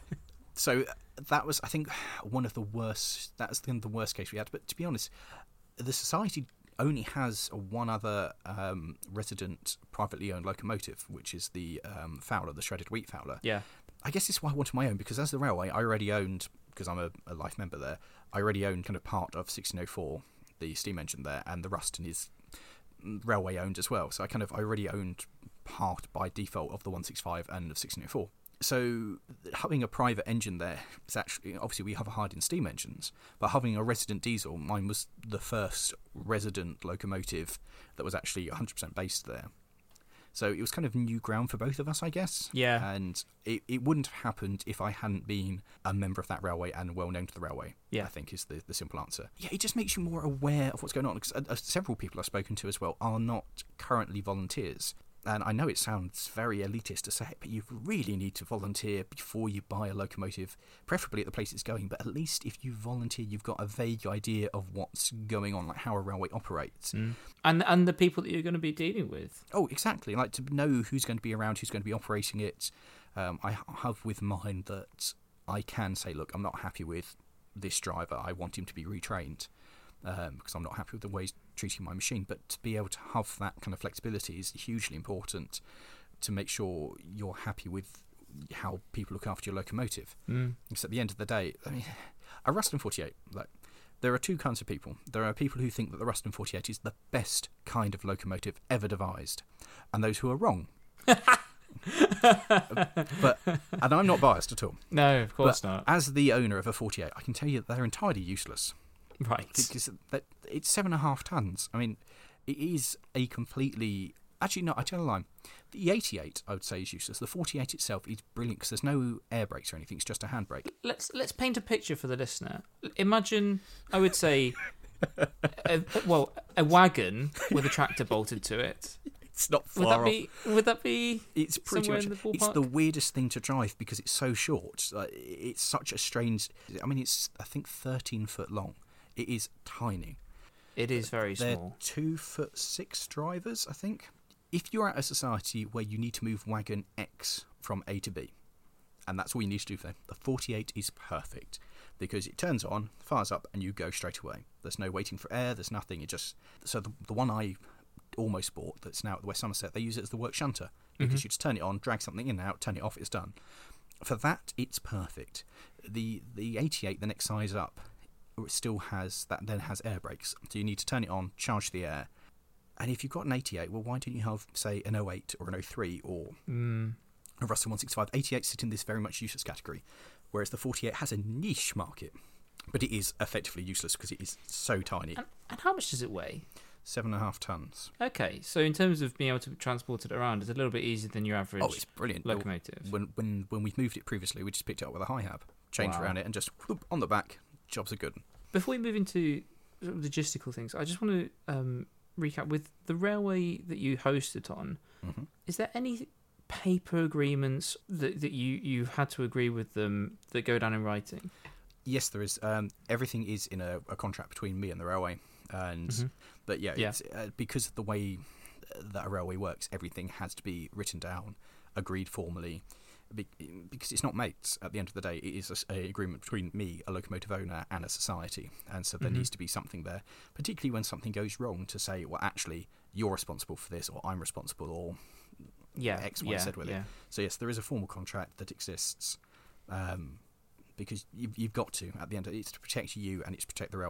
So that was, I think, one of the worst, that's the, the worst case we had. But to be honest, the society only has one other um, resident privately owned locomotive, which is the um, Fowler, the shredded wheat Fowler. Yeah. I guess this is why I wanted my own, because as the railway, I already owned, because I'm a, a life member there, I already owned kind of part of sixteen oh four, the steam engine there, and the Ruston is railway owned as well. So I kind of I already owned part by default of the one sixty-five and of sixteen oh four. So having a private engine there is actually, obviously we have a hard in steam engines, but having a resident diesel, mine was the first resident locomotive that was actually one hundred percent based there. So it was kind of new ground for both of us, I guess. Yeah. And it, it wouldn't have happened if I hadn't been a member of that railway and well known to the railway, Yeah. I think is the, the simple answer. Yeah, it just makes you more aware of what's going on. Because uh, uh, several people I've spoken to as well are not currently volunteers. And I know it sounds very elitist to say it, but you really need to volunteer before you buy a locomotive, preferably at the place it's going. But at least if you volunteer, you've got a vague idea of what's going on, like how a railway operates. Mm. And and the people that you're going to be dealing with. Oh, exactly. Like to know who's going to be around, who's going to be operating it. Um, I have with mine that I can say, look, I'm not happy with this driver. I want him to be retrained. Um, because I'm not happy with the way he's treating my machine. But to be able to have that kind of flexibility is hugely important to make sure you're happy with how people look after your locomotive. Mm. Because at the end of the day, I mean, a Ruston forty-eight, like, there are two kinds of people. There are people who think that the Ruston forty-eight is the best kind of locomotive ever devised, and those who are wrong. But and I'm not biased at all. No, of course but not. As the owner of a forty-eight, I can tell you that they're entirely useless. Right. Because that it's seven and a half tons. I mean, it is a completely. Actually, no, I tell a lie. The eighty-eight, I would say, is useless. The forty-eight itself is brilliant because there's no air brakes or anything. It's just a handbrake. Let's let's paint a picture for the listener. Imagine, I would say, a, well, a wagon with a tractor bolted to it. It's not far Would that off. be? Would that be? It's pretty somewhere much. in the ballpark? It's the weirdest thing to drive because it's so short. Like, it's such a strange. I mean, it's I think thirteen foot long. It is tiny. It is very They're small. two foot six drivers, I think. If you're at a society where you need to move wagon X from A to B, and that's all you need to do for them, the forty-eight is perfect because it turns on, fires up, and you go straight away. There's no waiting for air. There's nothing. It just so the the one I almost bought that's now at the West Somerset, they use it as the work shunter because Mhm. you just turn it on, drag something in and out, turn it off, it's done. For that, it's perfect. The the eighty-eight, the next size up, it still has that. Then has air brakes, so you need to turn it on, charge the air. And if you've got an eighty-eight, well, why don't you have, say, an oh eight or an oh three or Mm. a Ruston one sixty-five? eighty-eight sit in this very much useless category, whereas the forty-eight has a niche market, but it is effectively useless because it is so tiny. And, and how much does it weigh? Seven and a half tons. Okay, so in terms of being able to transport it around, it's a little bit easier than your average Oh, it's brilliant. locomotive. When when when we've moved it previously, we just picked it up with a high hab, changed Wow. around it, and just whoop, on the back. Jobs are good. Before we move into sort of logistical things, I just want to um, recap with the railway that you hosted on. Mm-hmm. Is there any paper agreements that, that you, you've had to agree with them that go down in writing? Yes, there is. Um, everything is in a, a contract between me and the railway, and Mhm. but yeah, Yeah. It's, uh, because of the way that a railway works, everything has to be written down, agreed formally, be- because it's not mates. At the end of the day, it is a, a agreement between me, a locomotive owner, and a society, and so there Mhm. needs to be something there, particularly when something goes wrong, to say, well, actually, you're responsible for this, or I'm responsible, or Yeah, X, Y, yeah, Z with it. yeah. So yes, there is a formal contract that exists, um, because you've, you've got to, at the end of it, it's to protect you and it's to protect the railway.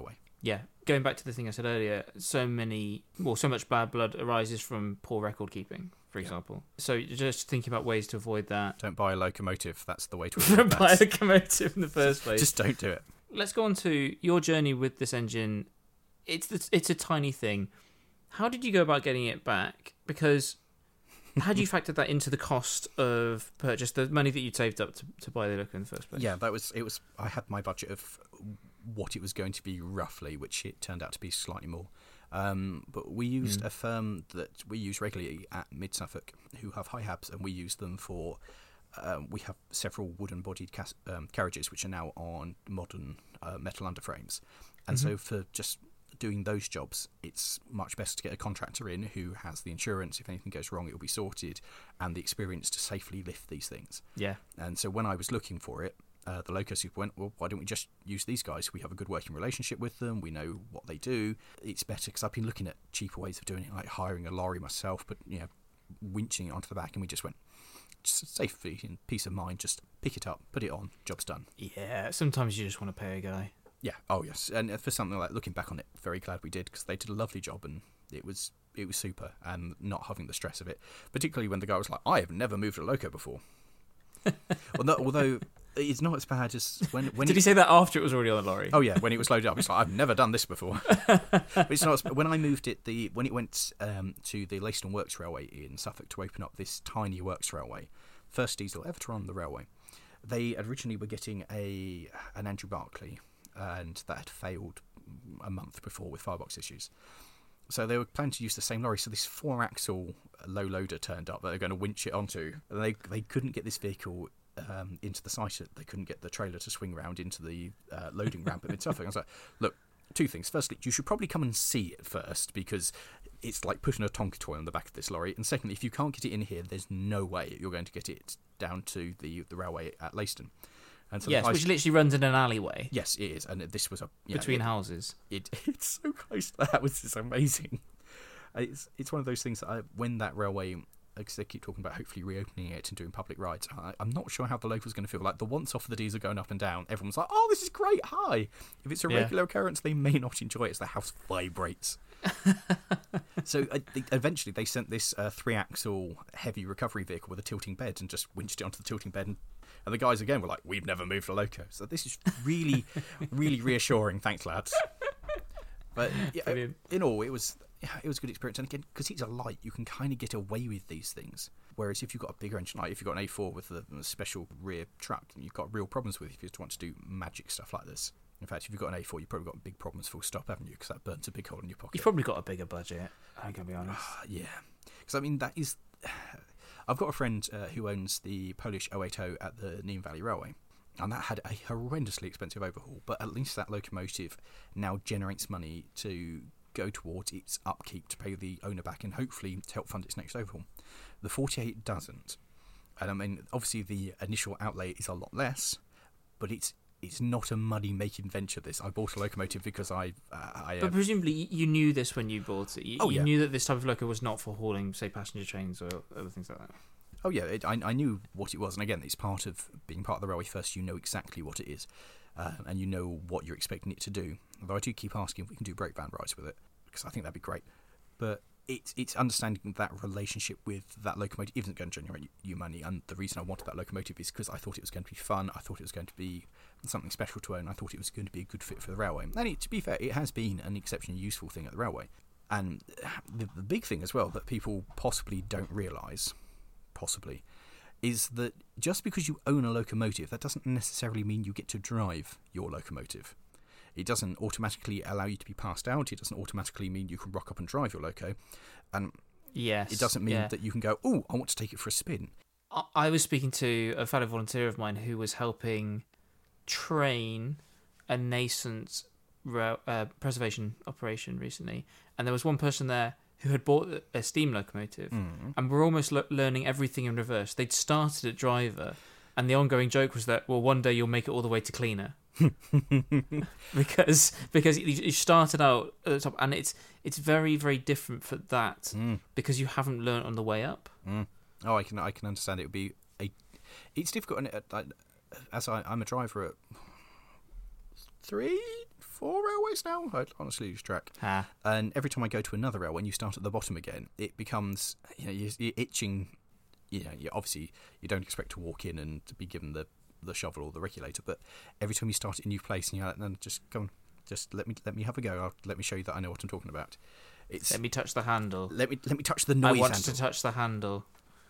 Yeah, going back to the thing I said earlier, so many, well, so much bad blood arises from poor record keeping, for Yeah. example. So just thinking about ways to avoid that. Don't buy a locomotive. That's the way to Don't avoid buy a that. locomotive in the first place. Just don't do it. Let's go on to your journey with this engine. It's it's a tiny thing. How did you go about getting it back? Because had you factored that into the cost of purchase, the money that you'd saved up to, to buy the loco in the first place? Yeah, that was it. Was I had my budget of what it was going to be roughly, which it turned out to be slightly more. Um, but we used Mm. a firm that we use regularly at Mid Suffolk, who have high habs, and we use them for. Um, we have several wooden-bodied cas- um, carriages, which are now on modern uh, metal underframes, and Mm-hmm. so for just doing those jobs, it's much better to get a contractor in who has the insurance. If anything goes wrong, it will be sorted, and the experience to safely lift these things. Yeah. And so when I was looking for it, uh, the loco super went, well, why don't we just use these guys? We have a good working relationship with them. We know what they do. It's better because I've been looking at cheaper ways of doing it, like hiring a lorry myself, but you know, winching it onto the back, and we just went, just safely and peace of mind, just pick it up, put it on, job's done. Yeah, sometimes you just want to pay a guy. Yeah, oh yes, and for something like looking back on it, very glad we did because they did a lovely job and it was it was super, and not having the stress of it, particularly when the guy was like, I have never moved a loco before. well, no, although it's not as bad as when when Did he say that after it was already on the lorry? Oh yeah, when it was loaded up, it's like I've never done this before. But it's not as, when I moved it. The when it went um, to the Leiston Works Railway in Suffolk to open up this tiny works railway, first diesel ever to run the railway. They originally were getting a an Andrew Barclay, and that had failed a month before with firebox issues. So they were planning to use the same lorry. So this four-axle low loader turned up that they're going to winch it onto. And they they couldn't get this vehicle um, into the site. They couldn't get the trailer to swing around into the uh, loading ramp at Suffolk. I was like, look, two things. Firstly, you should probably come and see it first because it's like putting a Tonka toy on the back of this lorry. And secondly, if you can't get it in here, there's no way you're going to get it down to the the railway at Leiston. And so Yes, I, which literally runs in an alleyway. yes, it is. And this was a you know, Between it, houses. It it's so close to that, which is amazing. It's it's one of those things that I, when that railway, because they keep talking about hopefully reopening it and doing public rides, I, I'm not sure how the locals going to feel. Like the once off the Ds are going up and down, everyone's like, "Oh, this is great, hi." If it's a Yeah. regular occurrence, they may not enjoy it as the house vibrates. So uh, they, eventually, they sent this uh, three-axle heavy recovery vehicle with a tilting bed and just winched it onto the tilting bed. And, and the guys again were like, "We've never moved a loco." So this is really, really reassuring. Thanks, lads. But yeah, Brilliant. in all, it was yeah, it was a good experience. And again, because it's a light, you can kind of get away with these things. Whereas if you've got a bigger engine, like if you've got an A four with a, a special rear truck, you've got real problems with if you want to do magic stuff like this. In fact, if you've got an A four, you've probably got big problems full stop, haven't you? Because that burns a big hole in your pocket. You've probably got a bigger budget, I can be honest. Yeah, because I mean that is. I've got a friend uh, who owns the Polish oh eighty at the Neem Valley Railway, and that had a horrendously expensive overhaul. But at least that locomotive now generates money to go towards its upkeep to pay the owner back and hopefully to help fund its next overhaul. The forty-eight doesn't, and I mean obviously the initial outlay is a lot less, but it's. It's not a money-making venture. This I bought a locomotive because I, uh, I. But Uh, presumably you knew this when you bought it. You, Oh, you yeah. knew that this type of loco was not for hauling, say, passenger trains or other things like that. oh yeah, it, I, I knew what it was, and again, it's part of being part of the railway. First, you know exactly what it is, uh, and you know what you're expecting it to do. Although I do keep asking if we can do brake van rides with it because I think that'd be great. But it's it's understanding that relationship with that locomotive isn't going to generate you money, and the reason I wanted that locomotive is because I thought it was going to be fun. I thought it was going to be something special to own. I thought it was going to be a good fit for the railway. And it, to be fair, it has been an exceptionally useful thing at the railway. And the, the big thing as well that people possibly don't realise, possibly, is that just because you own a locomotive, that doesn't necessarily mean you get to drive your locomotive. It doesn't automatically allow you to be passed out. It doesn't automatically mean you can rock up and drive your loco. And Yes. it doesn't mean yeah. that you can go, oh, I want to take it for a spin. I- I was speaking to a fellow volunteer of mine who was helping train a nascent rail, uh, preservation operation recently, and there was one person there who had bought a steam locomotive, Mm. and were almost le- learning everything in reverse. They'd started at driver, and the ongoing joke was that, well, one day you'll make it all the way to cleaner. because because you you started out at the top, and it's it's very very different for that Mm. because you haven't learnt on the way up. Mm. Oh, I can I can understand it would be a. It's difficult, and uh, I, as I, I'm a driver at three, four railways now. I honestly lose track. Ah. And every time I go to another railway, when you start at the bottom again, it becomes, you know, you're, you're itching. You know, you obviously you don't expect to walk in and to be given the, the shovel or the regulator, but every time you start at a new place, and you're like, no, just go on, just let me let me have a go. I'll, let me show you that I know what I'm talking about. It's Let me touch the handle. let me let me touch the noise I want handle. to touch the handle.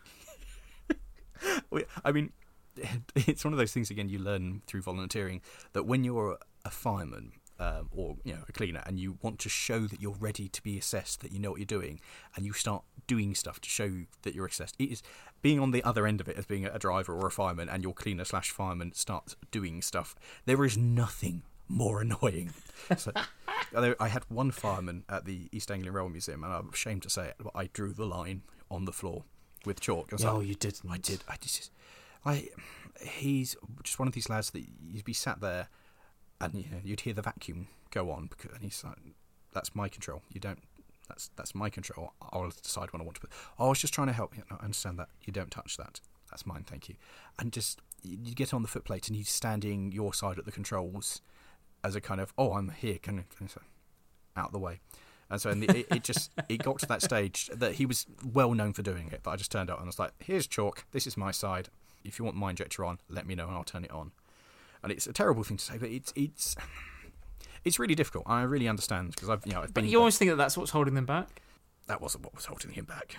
I mean, it's one of those things, again, you learn through volunteering, that when you're a fireman um, or you know a cleaner and you want to show that you're ready to be assessed, that you know what you're doing, and you start doing stuff to show that you're assessed, it is being on the other end of it as being a driver or a fireman, and your cleaner slash fireman starts doing stuff. There is nothing more annoying. So, although I had one fireman at the East Anglian Railway Museum, and I'm ashamed to say it, but I drew the line on the floor with chalk. I was Oh, like, you didn't. I did. I just, I, he's just one of these lads that you'd be sat there, and you know, you'd hear the vacuum go on, because, and he's like, "That's my control. You don't. That's that's my control. I'll decide when I want to put." Oh, I was just trying to help. You know, I understand that. You don't touch that. That's mine. Thank you. And just you get on the footplate, and he's standing your side at the controls, as a kind of, "Oh, I'm here. Can you out the way?" And so and it, it just it got to that stage that he was well known for doing it. But I just turned out and I was like, "Here's chalk. This is my side. If you want my injector on, let me know and I'll turn it on." And it's a terrible thing to say, but it's it's it's really difficult. I really understand, because I've you know I've But been. you always think that that's what's holding them back? That wasn't what was holding him back.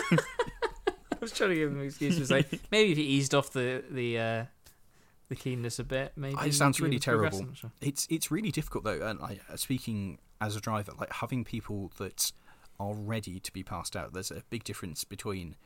I was trying to give them an excuse to say, maybe if you eased off the the uh, the keenness a bit, maybe. It sounds you'd really progress, terrible. I'm not sure. It's it's really difficult though, and I, speaking as a driver, like having people that are ready to be passed out. There's a big difference between.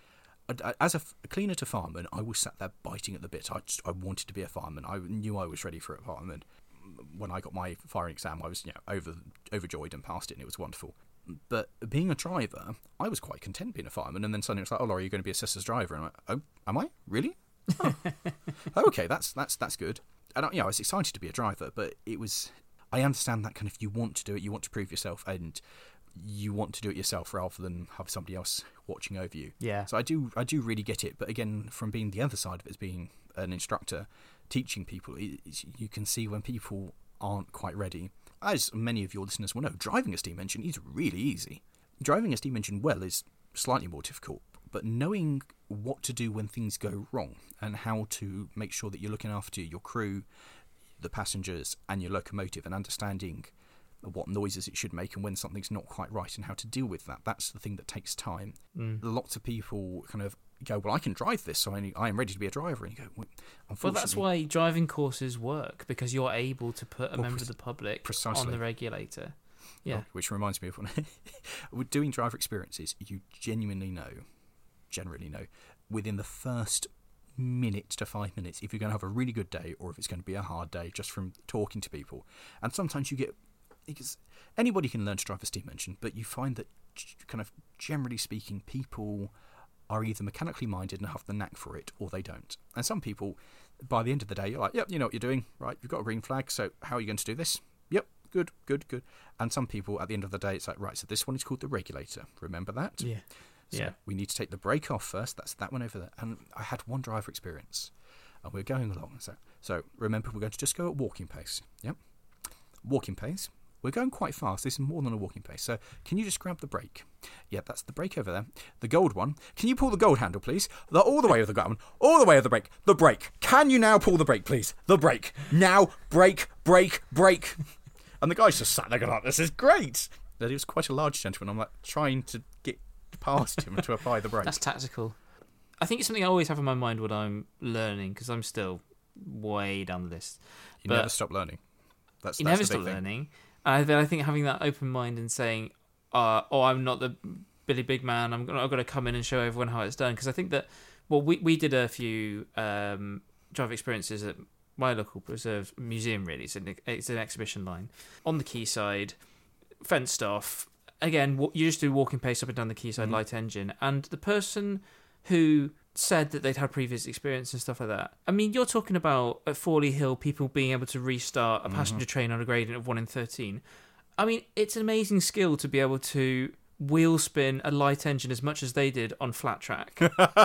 As a cleaner to fireman, I was sat there biting at the bit. I just, I wanted to be a fireman. I knew I was ready for a fireman. When I got my firing exam, I was you know over overjoyed and passed it, and it was wonderful. But being a driver, I was quite content being a fireman. And then suddenly it's like, "Oh, Laurie, you're going to be assessor's driver." And I'm like, "Oh, am I really? Oh, okay, that's that's that's good." And I, you know, I was excited to be a driver, but it was. I understand that kind of you want to do it, you want to prove yourself, and you want to do it yourself rather than have somebody else watching over you. Yeah. So I do, I do really get it. But again, from being the other side of it, as being an instructor, teaching people, it, you can see when people aren't quite ready. As many of your listeners will know, driving a steam engine is really easy. Driving a steam engine well is slightly more difficult, but knowing what to do when things go wrong and how to make sure that you're looking after your crew, the passengers, and your locomotive, and understanding what noises it should make and when something's not quite right and how to deal with that. That's the thing that takes time. Mm. Lots of people kind of go, "Well, I can drive this, so I, I am ready to be a driver." And you go, well, Well, that's why driving courses work, because you're able to put a Well, member pre- of the public precisely. on the regulator. Yeah. Oh, which reminds me of when with doing driver experiences, you genuinely know, generally know, within the first minute to five minutes if you're going to have a really good day or if it's going to be a hard day, just from talking to people. And sometimes you get, because anybody can learn to drive a steam engine, but you find that kind of generally speaking, people are either mechanically minded and have the knack for it, or they don't. And some people, by the end of the day, you're like, "Yep, you know what you're doing, right? You've got a green flag, so how are you going to do this? Yep, good, good, good." And some people, at the end of the day, it's like, "Right, so this one is called the regulator. Remember that? Yeah. So Yeah. we need to take the brake off first. That's that one over there." And I had one driver experience, and we're going along. So, so remember, we're going to just go at walking pace. Yep, walking pace. We're going quite fast. This is more than a walking pace. So can you just grab the brake? Yeah, that's the brake over there. The gold one. Can you pull the gold handle, please? The, all the way of the gold one. All the way of the brake. The brake. Can you now pull the brake, please? The brake. Now, brake, brake, brake. And the guy's just sat there going, "Oh, this is great." But he was quite a large gentleman. I'm like trying to get past him to apply the brake. That's tactical. I think it's something I always have in my mind when I'm learning, because I'm still way down the list. You But never stop learning. That's, you that's never the stop big thing. learning. And I think having that open mind and saying, uh, "Oh, I'm not the Billy Big Man. I'm gonna, I've got to come in and show everyone how it's done." Because I think that, well, we we did a few um, drive experiences at my local preserve museum. Really, it's an it's an exhibition line on the quayside, fenced off. Again, you just do walking pace up and down the quayside, Mm-hmm. light engine, and the person who said that they'd had previous experience and stuff like that. I mean, you're talking about at Fawley Hill, people being able to restart a passenger Mm-hmm. train train on a gradient of one in thirteen. I mean, it's an amazing skill to be able to wheel spin a light engine as much as they did on flat track.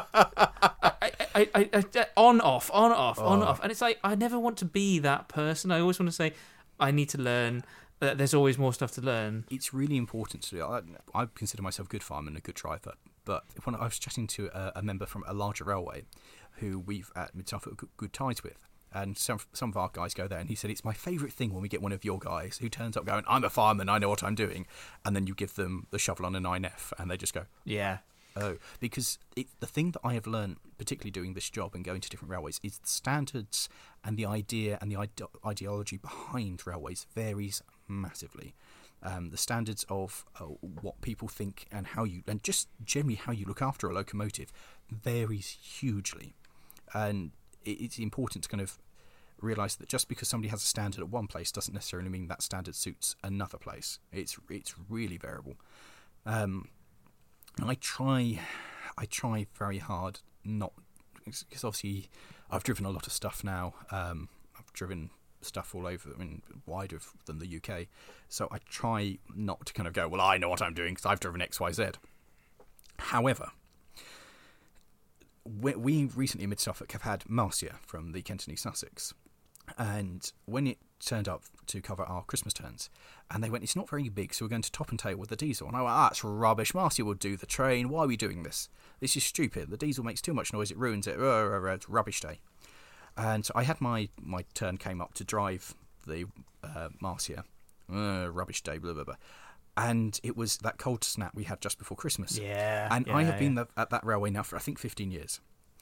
I, I, I, I, on, off, on, off, on, Oh. off. And it's like, I never want to be that person. I always want to say, I need to learn. uh, there's always more stuff to learn. It's really important to do. I, I consider myself a good fireman and a good driver, but when I was chatting to a, a member from a larger railway who we've at Mid Suffolk good, good ties with, and some some of our guys go there, and he said it's my favourite thing when we get one of your guys who turns up going, I'm a fireman, I know what I'm doing, and then you give them the shovel on a nine F and they just go, yeah. Oh, because it, the thing that I have learned, particularly doing this job and going to different railways, is the standards and the idea and the ide- ideology behind railways varies massively. Um, the standards of uh, what people think and how you, and just generally how you look after a locomotive, varies hugely. And it, it's important to kind of realise that just because somebody has a standard at one place doesn't necessarily mean that standard suits another place. It's it's really variable. Um, I try, I try very hard not, because obviously I've driven a lot of stuff now. Um, I've driven stuff all over, I mean, wider than the U K. So I try not to kind of go, well, I know what I'm doing because I've driven X Y Z. However, we, we recently in Mid Suffolk have had Marcia from the Kent and East Sussex. And when it turned up to cover our Christmas turns, and they went, it's not very big, so we're going to top and tail with the diesel. And I went, ah, that's rubbish. Marcia will do the train. Why are we doing this? This is stupid. The diesel makes too much noise. It ruins it. It's rubbish day. And so I had my, my turn came up to drive the uh, Marcia. Uh, rubbish day, blah, blah, blah. And it was that cold snap we had just before Christmas. Yeah. And yeah, I have yeah. been the, at that railway now for, I think, fifteen years.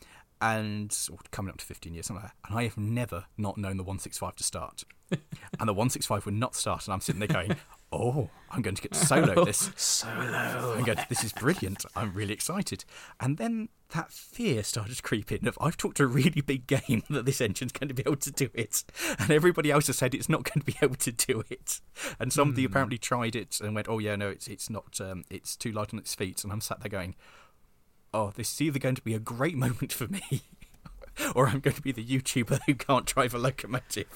And or coming up to fifteen years, something like that. And I have never not known the one sixty-five to start. And the one sixty-five would not start, and I'm sitting there going, oh, I'm going to get to solo this. Solo. I'm going to, this is brilliant. I'm really excited. And then that fear started to creep in of, I've talked a really big game that this engine's going to be able to do it. And everybody else has said it's not going to be able to do it. And somebody Hmm. apparently tried it and went, oh, yeah, no, it's it's not, um, it's too light on its feet. And I'm sat there going, oh, this is either going to be a great moment for me or I'm going to be the YouTuber who can't drive a locomotive.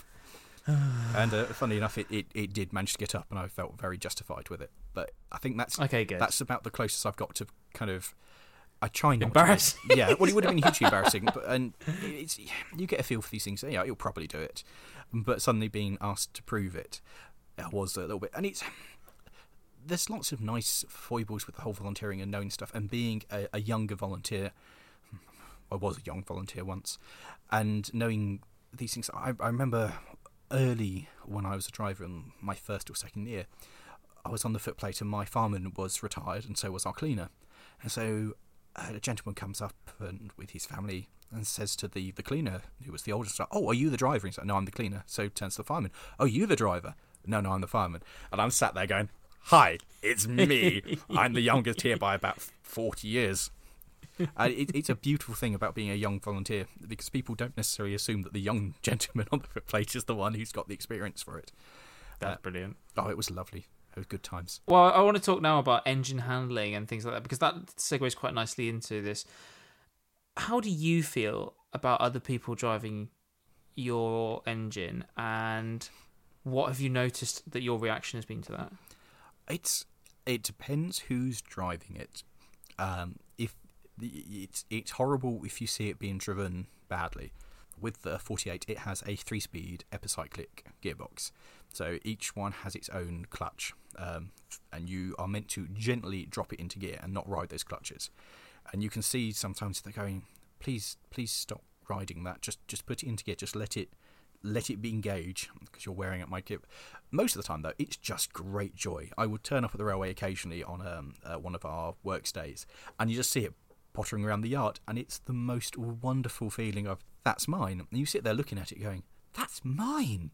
And uh, funny enough, it, it, it did manage to get up and I felt very justified with it. But I think that's Okay, good. that's about the closest I've got to kind of... I try not Embarrassing. to... Yeah, well, it would have been hugely embarrassing. But and it's, you get a feel for these things. Yeah, you'll probably do it. But suddenly being asked to prove it uh, was a little bit... And it's... There's lots of nice foibles with the whole volunteering and knowing stuff and being a, a younger volunteer. I was a young volunteer once. And knowing these things... I, I remember early when I was a driver in my first or second year, I was on the footplate and my fireman was retired and so was our cleaner. And so uh, a gentleman comes up and with his family and says to the, the cleaner, who was the oldest, oh, are you the driver? He's like, no, I'm the cleaner. So turns to the fireman, oh, you the driver? No, no, I'm the fireman. And I'm sat there going, hi, it's me. I'm the youngest here by about forty years. And it, it's a beautiful thing about being a young volunteer because people don't necessarily assume that the young gentleman on the footplate is the one who's got the experience for it. That's Uh, brilliant. Oh, it was lovely. It was good times. Well, I want to talk now about engine handling and things like that because that segues quite nicely into this. How do you feel about other people driving your engine, and what have you noticed that your reaction has been to that? It's it depends who's driving it. Um, if the, it's it's horrible if you see it being driven badly. With the forty-eight, it has a three-speed epicyclic gearbox, so each one has its own clutch, um, and you are meant to gently drop it into gear and not ride those clutches. And you can see sometimes they're going, please, please stop riding that. Just just put it into gear. Just let it let it be engaged because you're wearing out my gear. Most of the time, though, it's just great joy. I would turn up at the railway occasionally on um, uh, one of our work days, and you just see it pottering around the yard, and it's the most wonderful feeling of, that's mine. And you sit there looking at it going, that's mine.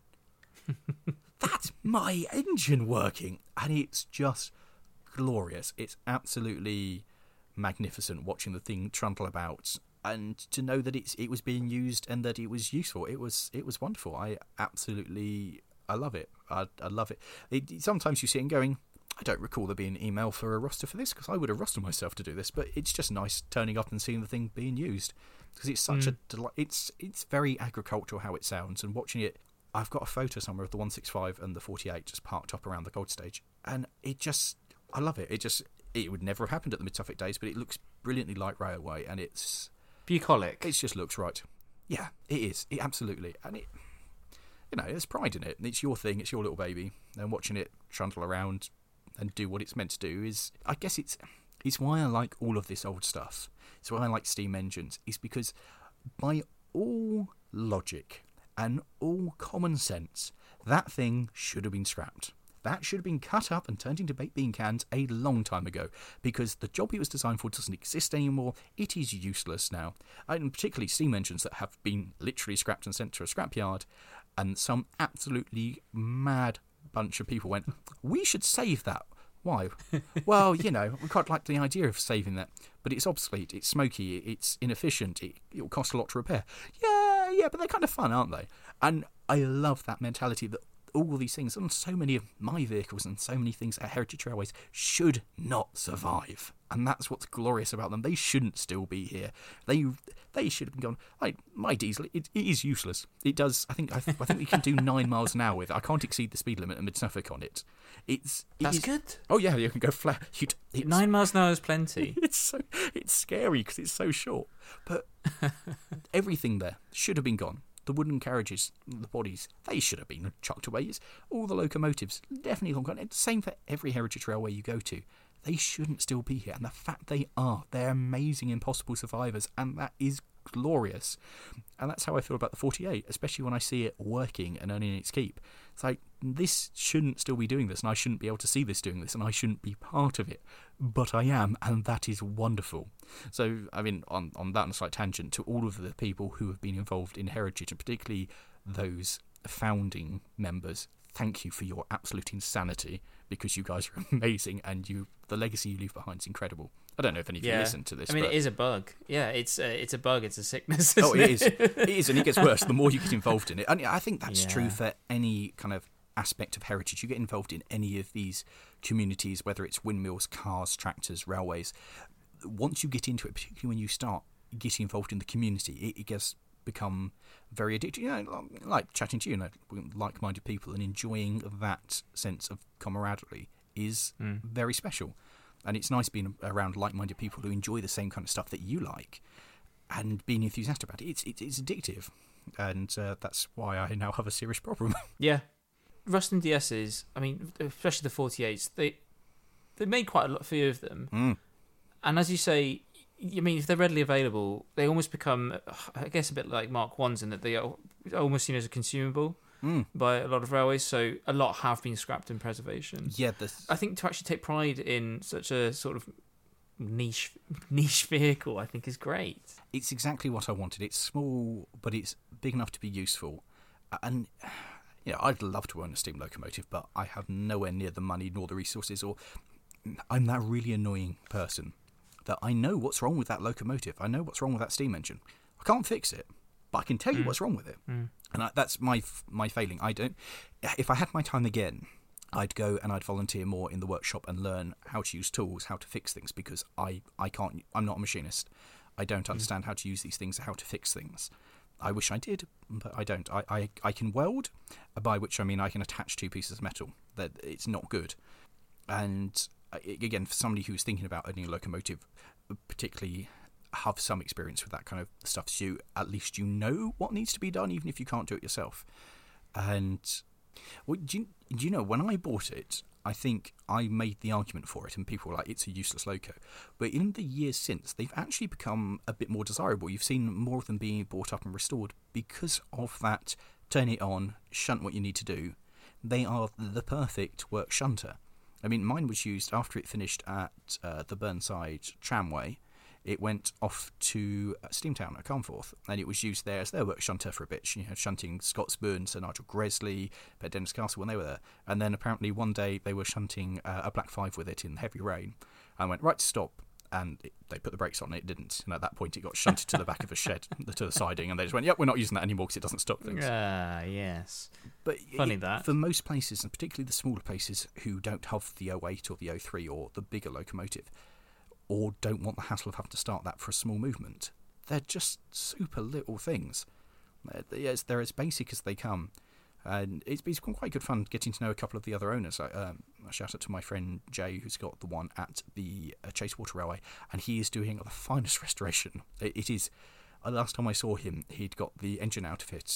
That's my engine working. And it's just glorious. It's absolutely magnificent watching the thing trundle about, and to know that it's it was being used and that it was useful. It was it was wonderful. I absolutely I love it. I, I love it. it. Sometimes you sit and going, I don't recall there being an email for a roster for this because I would have rostered myself to do this. But it's just nice turning up and seeing the thing being used because it's such mm. a delight. It's it's very agricultural how it sounds, and watching it. I've got a photo somewhere of the one sixty-five and the forty-eight just parked up around the Gold Stage, and it just I love it. It just it would never have happened at the Mid Suffolk days, but it looks brilliantly like railway, and it's bucolic. It just looks right. Yeah, it is. It absolutely, and it you know, there's pride in it. It's your thing. It's your little baby. And watching it trundle around and do what it's meant to do is, I guess it's it's why I like all of this old stuff. It's why I like steam engines. Is because by all logic and all common sense, that thing should have been scrapped. That should have been cut up and turned into baked bean cans a long time ago, because the job it was designed for doesn't exist anymore. It is useless now. And particularly steam engines that have been literally scrapped and sent to a scrapyard, and some absolutely mad bunch of people went, we should save that. Why? Well, you know, we quite like the idea of saving that, but it's obsolete, it's smoky, it's inefficient, it, it'll cost a lot to repair. Yeah, yeah, but they're kind of fun, aren't they? And I love that mentality that all these things, and so many of my vehicles and so many things at Heritage Railways should not survive. And that's what's glorious about them. They shouldn't still be here. They they should have been gone. Like my diesel, it, it is useless. It does. I think I, th- I think we can do nine miles an hour with it. I can't exceed the speed limit in Mid-Suffolk on it. It's it That's is, good. Oh yeah, you can go flat. You, it's, Nine miles an hour is plenty. It's so it's scary because it's so short. But everything there should have been gone. The wooden carriages, the bodies, they should have been chucked away. It's all the locomotives, definitely long gone. It's the same for every Heritage Railway you go to. They shouldn't still be here. And the fact they are, they're amazing, impossible survivors. And that is glorious. And that's how I feel about the forty-eight, especially when I see it working and earning its keep. It's like, this shouldn't still be doing this, and I shouldn't be able to see this doing this, and I shouldn't be part of it. But I am, and that is wonderful. So, I mean, on, on that on a slight tangent, to all of the people who have been involved in Heritage, and particularly those founding members, thank you for your absolute insanity, because you guys are amazing, and you the legacy you leave behind is incredible. I don't know if any of you Yeah. listen to this. I mean, but... it is a bug. Yeah, it's a, it's a bug. It's a sickness. Oh, isn't it is. It is, and it gets worse the more you get involved in it. And I think that's Yeah. true for any kind of aspect of heritage. You get involved in any of these communities, whether it's windmills, cars, tractors, railways. Once you get into it, particularly when you start getting involved in the community, it, it gets become very addictive. You know, like chatting to you, you know, like-minded people, and enjoying that sense of camaraderie is Mm. very special. And it's nice being around like-minded people who enjoy the same kind of stuff that you like, and being enthusiastic about it. It's it's, it's addictive, and uh, that's why I now have a serious problem. Yeah. Ruston D S's, I mean, especially the forty-eights, they they made quite a lot, few of them. Mm. And as you say, I mean, if they're readily available, they almost become, I guess, a bit like Mark ones in that they are almost seen as a consumable Mm. by a lot of railways. So a lot have been scrapped in preservation. Yeah, the, I think to actually take pride in such a sort of niche niche vehicle, I think is great. it's exactly what I wanted. It's small, but it's big enough to be useful. And you know, I'd love to own a steam locomotive, but I have nowhere near the money nor the resources, or I'm that really annoying person that I know what's wrong with that locomotive. I know what's wrong with that steam engine. I can't fix it, but I can tell you Mm. what's wrong with it. Mm. And I, that's my my failing. I don't. If I had my time again, I'd go and I'd volunteer more in the workshop and learn how to use tools, how to fix things, because I, I can't. I'm not a machinist. I don't understand how to use these things, how to fix things. I wish I did, but I don't. I, I, I can weld, by which I mean I can attach two pieces of metal. That it's not good. And uh, again, for somebody who's thinking about owning a locomotive, particularly have some experience with that kind of stuff, so you at least you know what needs to be done, even if you can't do it yourself. And well, do you, do you know, when I bought it, I think I made the argument for it, and people were like, it's a useless loco. But in the years since, they've actually become a bit more desirable. You've seen more of them being bought up and restored because of that. Turn it on, shunt what you need to do. They are the perfect work shunter. I mean, mine was used after it finished at uh, the Burnside tramway. It went off to Steamtown at Carnforth, and it was used there as their work shunter for a bit, you know, shunting Scots Burn, Sir Nigel Gresley, at Dennis Castle when they were there. And then apparently one day they were shunting uh, a Black Five with it in heavy rain. I went, right to stop, and it, they put the brakes on it, it didn't. And at that point it got shunted to the back of a shed, to the siding, and they just went, yep, we're not using that anymore because it doesn't stop things. Ah, yes. But Funny it, that. for most places, and particularly the smaller places who don't have the oh eight or the oh three or the bigger locomotive, or don't want the hassle of having to start that for a small movement, they're just super little things. Yes, they're as basic as they come. And it's been quite good fun getting to know a couple of the other owners. I, um, I shout out to my friend Jay, who's got the one at the uh, Chasewater Railway, and he is doing the finest restoration. It, it is. Uh, last time I saw him, he'd got the engine out of it,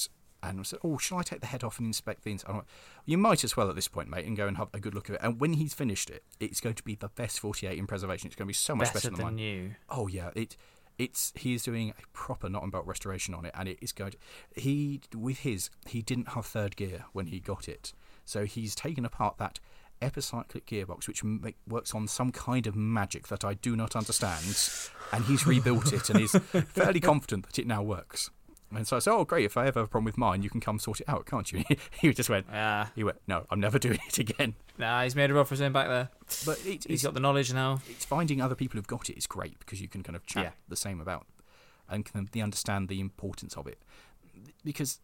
and I said, "Oh, shall I take the head off and inspect the inside?" You might as well at this point, mate, and go and have a good look at it. And when he's finished it, it's going to be the best forty-eight in preservation. It's going to be so much better, better than, than mine. you. Oh yeah, it. It's he is doing a proper nut and bolt restoration on it, and it is going to, he with his he didn't have third gear when he got it, so he's taken apart that epicyclic gearbox which make, works on some kind of magic that I do not understand, and he's rebuilt it and is fairly confident that it now works. And so I said, "Oh, great! If I ever have a problem with mine, you can come sort it out, can't you?" He just went, Yeah. "He went, no, I'm never doing it again." Nah, he's made a rod for his own back there. But it, he's it's, got the knowledge now. It's finding other people who've got it is great because you can kind of chat Yeah. the same about and can they understand the importance of it. Because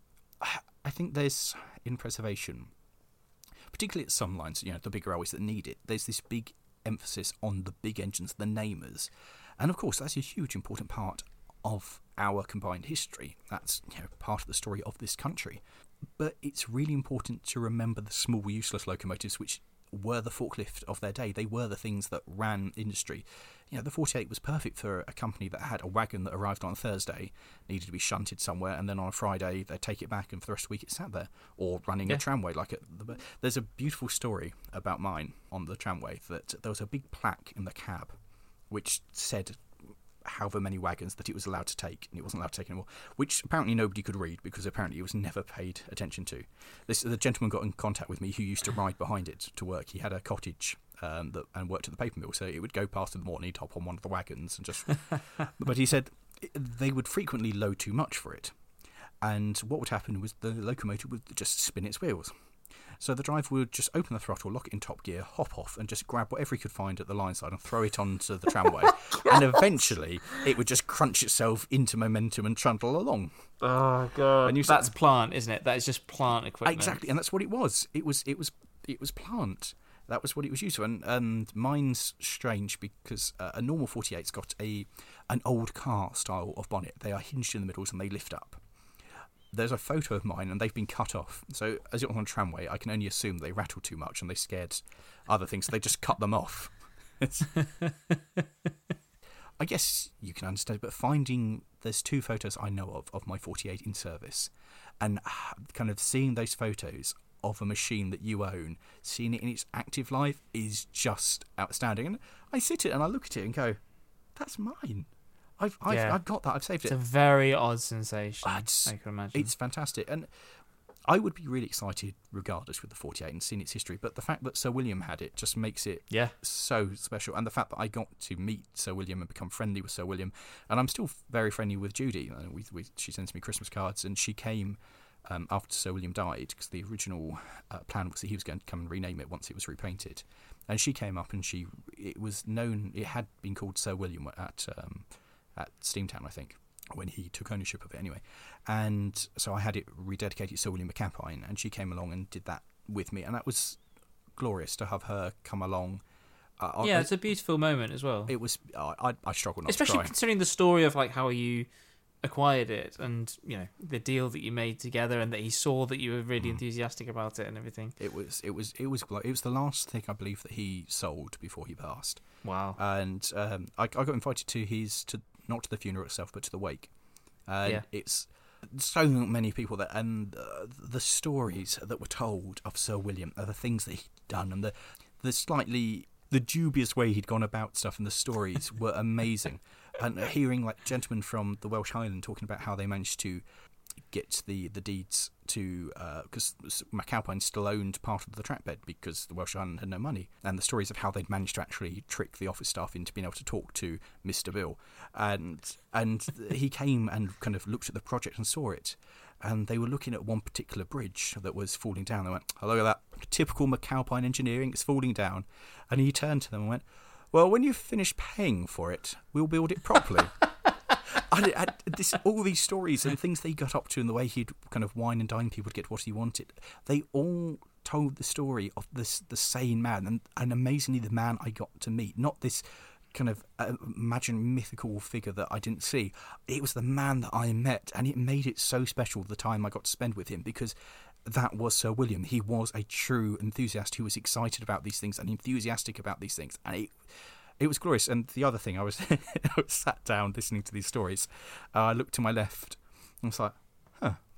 I think there's in preservation, particularly at some lines, you know, the big railways that need it, there's this big emphasis on the big engines, the namers, and of course that's a huge important part of our combined history. That's, you know, part of the story of this country. But it's really important to remember the small, useless locomotives which were the forklift of their day. They were the things that ran industry. You know, the forty-eight was perfect for a company that had a wagon that arrived on a Thursday, needed to be shunted somewhere, and then on a Friday they'd take it back, and for the rest of the week it sat there. Or running Yeah. a tramway. Like it, the, There's a beautiful story about mine on the tramway that there was a big plaque in the cab which said however many wagons that it was allowed to take, and it wasn't allowed to take anymore, which apparently nobody could read because apparently it was never paid attention to. This the gentleman got in contact with me who used to ride behind it to work. He had a cottage um, that and worked at the paper mill, so it would go past in the morning, he'd hop on one of the wagons and just. But he said they would frequently load too much for it, and what would happen was the locomotive would just spin its wheels. So the driver would just open the throttle, lock it in top gear, hop off, and just grab whatever he could find at the line side and throw it onto the tramway. And eventually, it would just crunch itself into momentum and trundle along. Oh god, And you that's said- plant, isn't it? That is just plant equipment. Exactly, and that's what it was. It was, it was, it was plant. That was what it was used for. And, and mine's strange because uh, a normal forty-eight's got a an old car style of bonnet. They are hinged in the middles and they lift up. There's a photo of mine and they've been cut off. So as it was on a tramway, I can only assume they rattled too much and they scared other things. So they just cut them off. It's- I guess you can understand, but finding there's two photos I know of of my forty-eight in service, and ah, kind of seeing those photos of a machine that you own, seeing it in its active life is just outstanding. And I sit it and I look at it and go, "That's mine. I've I've, Yeah. I've got that. I've saved It's it." a very odd sensation. Ah, it's- I can imagine. It's fantastic, and I would be really excited regardless with the forty-eight and seeing its history. But the fact that Sir William had it just makes it yeah. so special, and the fact that I got to meet Sir William and become friendly with Sir William, and I'm still very friendly with Judy. Uh, We, we, she sends me Christmas cards, and she came um, after Sir William died because the original uh, plan was that he was going to come and rename it once it was repainted, and she came up and she it was known it had been called Sir William at um, at Steamtown, I think, when he took ownership of it anyway. And so I had it rededicated to Sir William McAlpine, and she came along and did that with me, and that was glorious to have her come along. Uh, Yeah, I, it's a beautiful moment as well. it was. I I, I struggle not Especially to cry. considering the story of like how you acquired it and, you know, the deal that you made together and that he saw that you were really Mm. enthusiastic about it and everything. It was. It was. It was. It was the last thing I believe that he sold before he passed. Wow. And um, I, I got invited to his to not to the funeral itself, but to the wake. And Yeah. it's so many people that, and uh, the stories that were told of Sir William, are the things that he'd done, and the the slightly the dubious way he'd gone about stuff, and the stories were amazing. And hearing like gentlemen from the Welsh Highland talking about how they managed to get the, the deeds to, because uh, McAlpine still owned part of the trackbed because the Welsh Highland had no money, and the stories of how they'd managed to actually trick the office staff into being able to talk to Mister Bill, and and he came and kind of looked at the project and saw it, and they were looking at one particular bridge that was falling down. They went, "Oh, look at that, typical McAlpine engineering, it's falling down," and he turned to them and went, "Well, when you've finished paying for it, we'll build it properly." And, and this, all these stories and things that he got up to and the way he'd kind of wine and dine people to get what he wanted, they all told the story of this the sane man, and, and amazingly the man I got to meet, not this kind of uh, imagined mythical figure that I didn't see. It was the man that I met, and it made it so special the time I got to spend with him, because that was Sir William. He was a true enthusiast who was excited about these things and enthusiastic about these things, and it It was glorious. And the other thing, I was, I was sat down listening to these stories. Uh, I looked to my left and I was like, huh,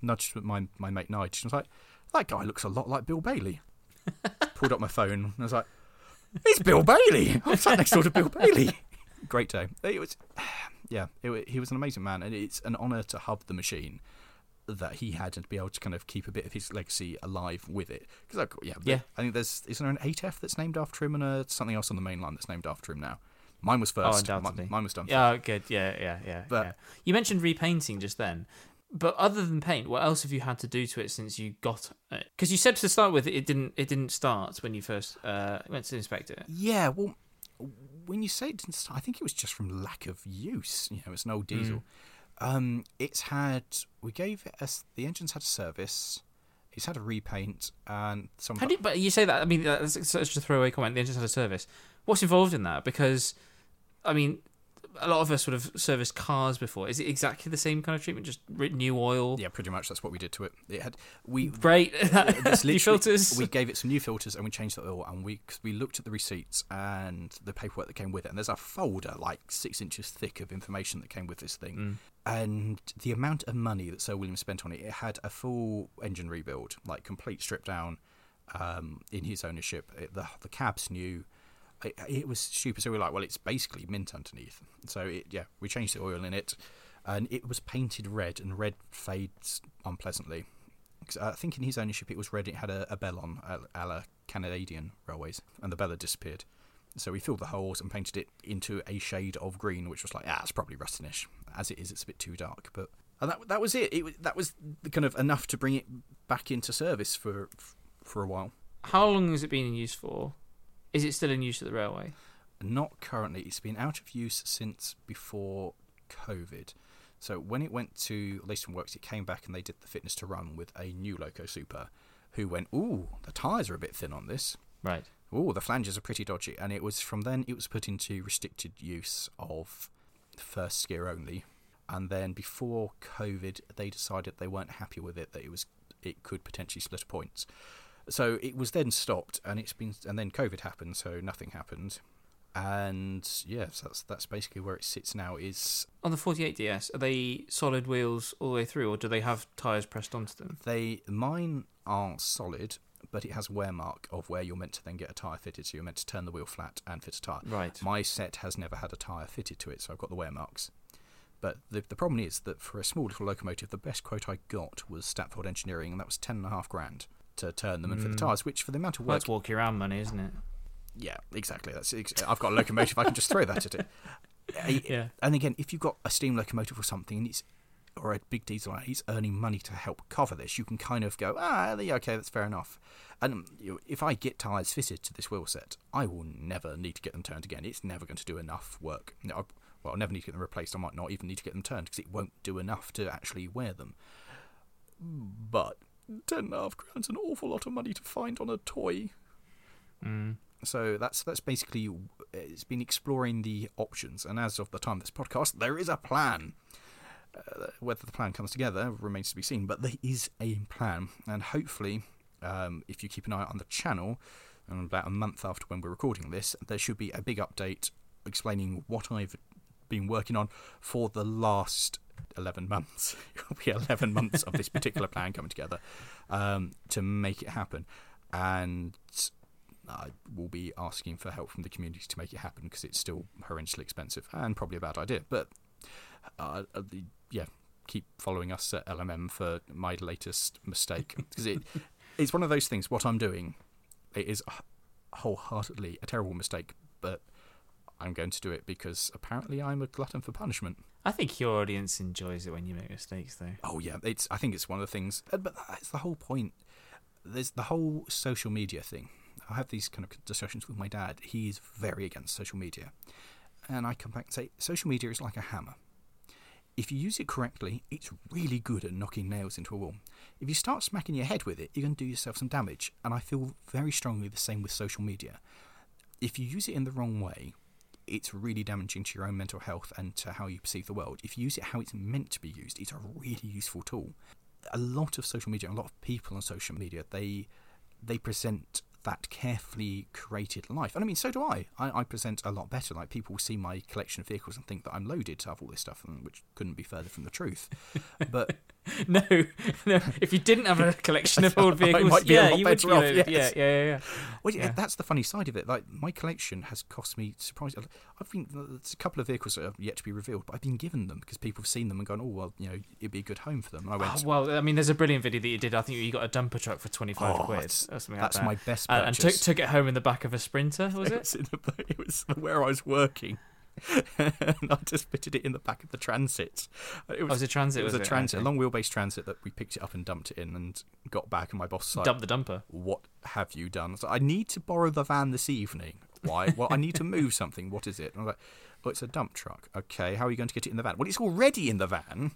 nudged my my mate Nigel. I was like, that guy looks a lot like Bill Bailey. Pulled up my phone and I was like, it's Bill Bailey. I'm sat next door to Bill Bailey. Great day. It was, yeah, it, he was an amazing man, and it's an honour to hub the machine that he had and to be able to kind of keep a bit of his legacy alive with it. Because yeah, yeah, I think there's is there an eight F that's named after him and a, something else on the main line that's named after him now. Mine was first. Oh, undoubtedly. Mine, mine was done. Yeah, first. Good. Yeah, yeah, yeah. But yeah. You mentioned repainting just then. But other than paint, what else have you had to do to it since you got it? Because you said to start with, it didn't it didn't start when you first uh, went to inspect it. Yeah, well, when you say it didn't start, I think it was just from lack of use. You know, it's an old diesel. Mm. Um, it's had we gave it a, the engine's had a service. It's had a repaint and some. How do you, but you say that? I mean, that's such a throwaway comment. The engine's had a service. What's involved in that? Because, I mean, a lot of us would have serviced cars before. Is it exactly the same kind of treatment? Just new oil? Yeah, pretty much. That's what we did to it. It had we great new filters. We gave it some new filters and we changed the oil. And we cause we looked at the receipts and the paperwork that came with it. And there's a folder like six inches thick of information that came with this thing. Mm. And the amount of money that Sir William spent on it, it had a full engine rebuild, like complete strip down um, in his ownership. It, the the cab's new. It, it was stupid. So we were like, well, it's basically mint underneath. So it, yeah, we changed the oil in it, and it was painted red, and red fades unpleasantly. Uh, I think in his ownership it was red. It had a, a bell on, a, a la Canadian Railways, and the bell had disappeared. So we filled the holes and painted it into a shade of green, which was like, ah, it's probably rustinish. As it is, it's a bit too dark. But and that that was it. It that was kind of enough to bring it back into service for for a while. How long has it been in use for? Is it still in use at the railway? Not currently. It's been out of use since before COVID. So when it went to Leiston Works, it came back and they did the fitness to run with a new Loco Super, who went, ooh, the tyres are a bit thin on this. Right. Ooh, the flanges are pretty dodgy. And it was from then it was put into restricted use of first gear only. And then before COVID, they decided they weren't happy with it, that it was it could potentially split points. So it was then stopped, and it's been, and then COVID happened, so nothing happened, and yeah, so that's that's basically where it sits now. Is on the forty-eight D S, are they solid wheels all the way through, or do they have tyres pressed onto them? They mine are solid, but it has a wear mark of where you're meant to then get a tyre fitted. So you're meant to turn the wheel flat and fit a tyre. Right. My set has never had a tyre fitted to it, so I've got the wear marks. But the the problem is that for a small little locomotive, the best quote I got was Statford Engineering, and that was ten and a half grand. To turn them and for the tyres, which for the amount of work... That's walk around money, isn't it? Yeah, exactly. That's I've got a locomotive, I can just throw that at it. Yeah. And again, if you've got a steam locomotive or something, and it's, or a big diesel, it's earning money to help cover this, you can kind of go, ah, yeah, okay, that's fair enough. And you know, if I get tyres fitted to this wheel set, I will never need to get them turned again. It's never going to do enough work. You know, I, well, I'll never need to get them replaced. I might not even need to get them turned because it won't do enough to actually wear them. But... Ten and a half grand's an awful lot of money to find on a toy. Mm. So that's that's basically it's been exploring the options, and as of the time of this podcast, there is a plan. Uh, whether the plan comes together remains to be seen, but there is a plan, and hopefully, um, if you keep an eye on the channel, and about a month after when we're recording this, there should be a big update explaining what I've been working on for the last eleven months. It will be eleven months of this particular plan coming together um, to make it happen, and I will be asking for help from the community to make it happen because it's still horrendously expensive and probably a bad idea. But uh, the, yeah, keep following us at L M M for my latest mistake because it it's one of those things. What I'm doing, it is wholeheartedly a terrible mistake, but I'm going to do it because apparently I'm a glutton for punishment. I think your audience enjoys it when you make mistakes, though. Oh yeah, it's. I think it's one of the things, but that's the whole point. There's the whole social media thing. I have these kind of discussions with my dad. He's very against social media, and I come back and say, social media is like a hammer. If you use it correctly, it's really good at knocking nails into a wall. If you start smacking your head with it, you're going to do yourself some damage. And I feel very strongly the same with social media. If you use it in the wrong way, it's really damaging to your own mental health and to how you perceive the world. If you use it how it's meant to be used, it's a really useful tool. A lot of social media, a lot of people on social media, they they present that carefully curated life. And I mean, so do I. I. I present a lot better. Like, people see my collection of vehicles and think that I'm loaded to have all this stuff, which couldn't be further from the truth. But no, no. If you didn't have a collection of old vehicles, I might be yeah, a lot you would better be. off, Able, yes. Yeah, yeah, yeah, yeah. Well, yeah, Yeah. that's the funny side of it. Like, my collection has cost me surprisingly. I've been there's a couple of vehicles that have yet to be revealed, but I've been given them because people have seen them and gone, "Oh, well, you know, it'd be a good home for them." And I went, Oh, well, I mean, there's a brilliant video that you did. I think you got a dumper truck for twenty-five Oh, quid that's- or something "That's like my that. best Uh, and took purchase." took it home in the back of a Sprinter, was it it? was, in the, it was where I was working. And I just fitted it in the back of the Transit. It Oh, it was a Transit, It was, was a it? Transit, Okay. a long wheelbase Transit that we picked it up and dumped it in and got back. And my boss was like, Dump the dumper. "What have you done?" I was like, "I need to borrow the van this evening." "Why?" "Well, I need to move something." "What is it?" And I was like, "Oh, it's a dump truck." "Okay, how are you going to get it in the van?" "Well, it's already in the van."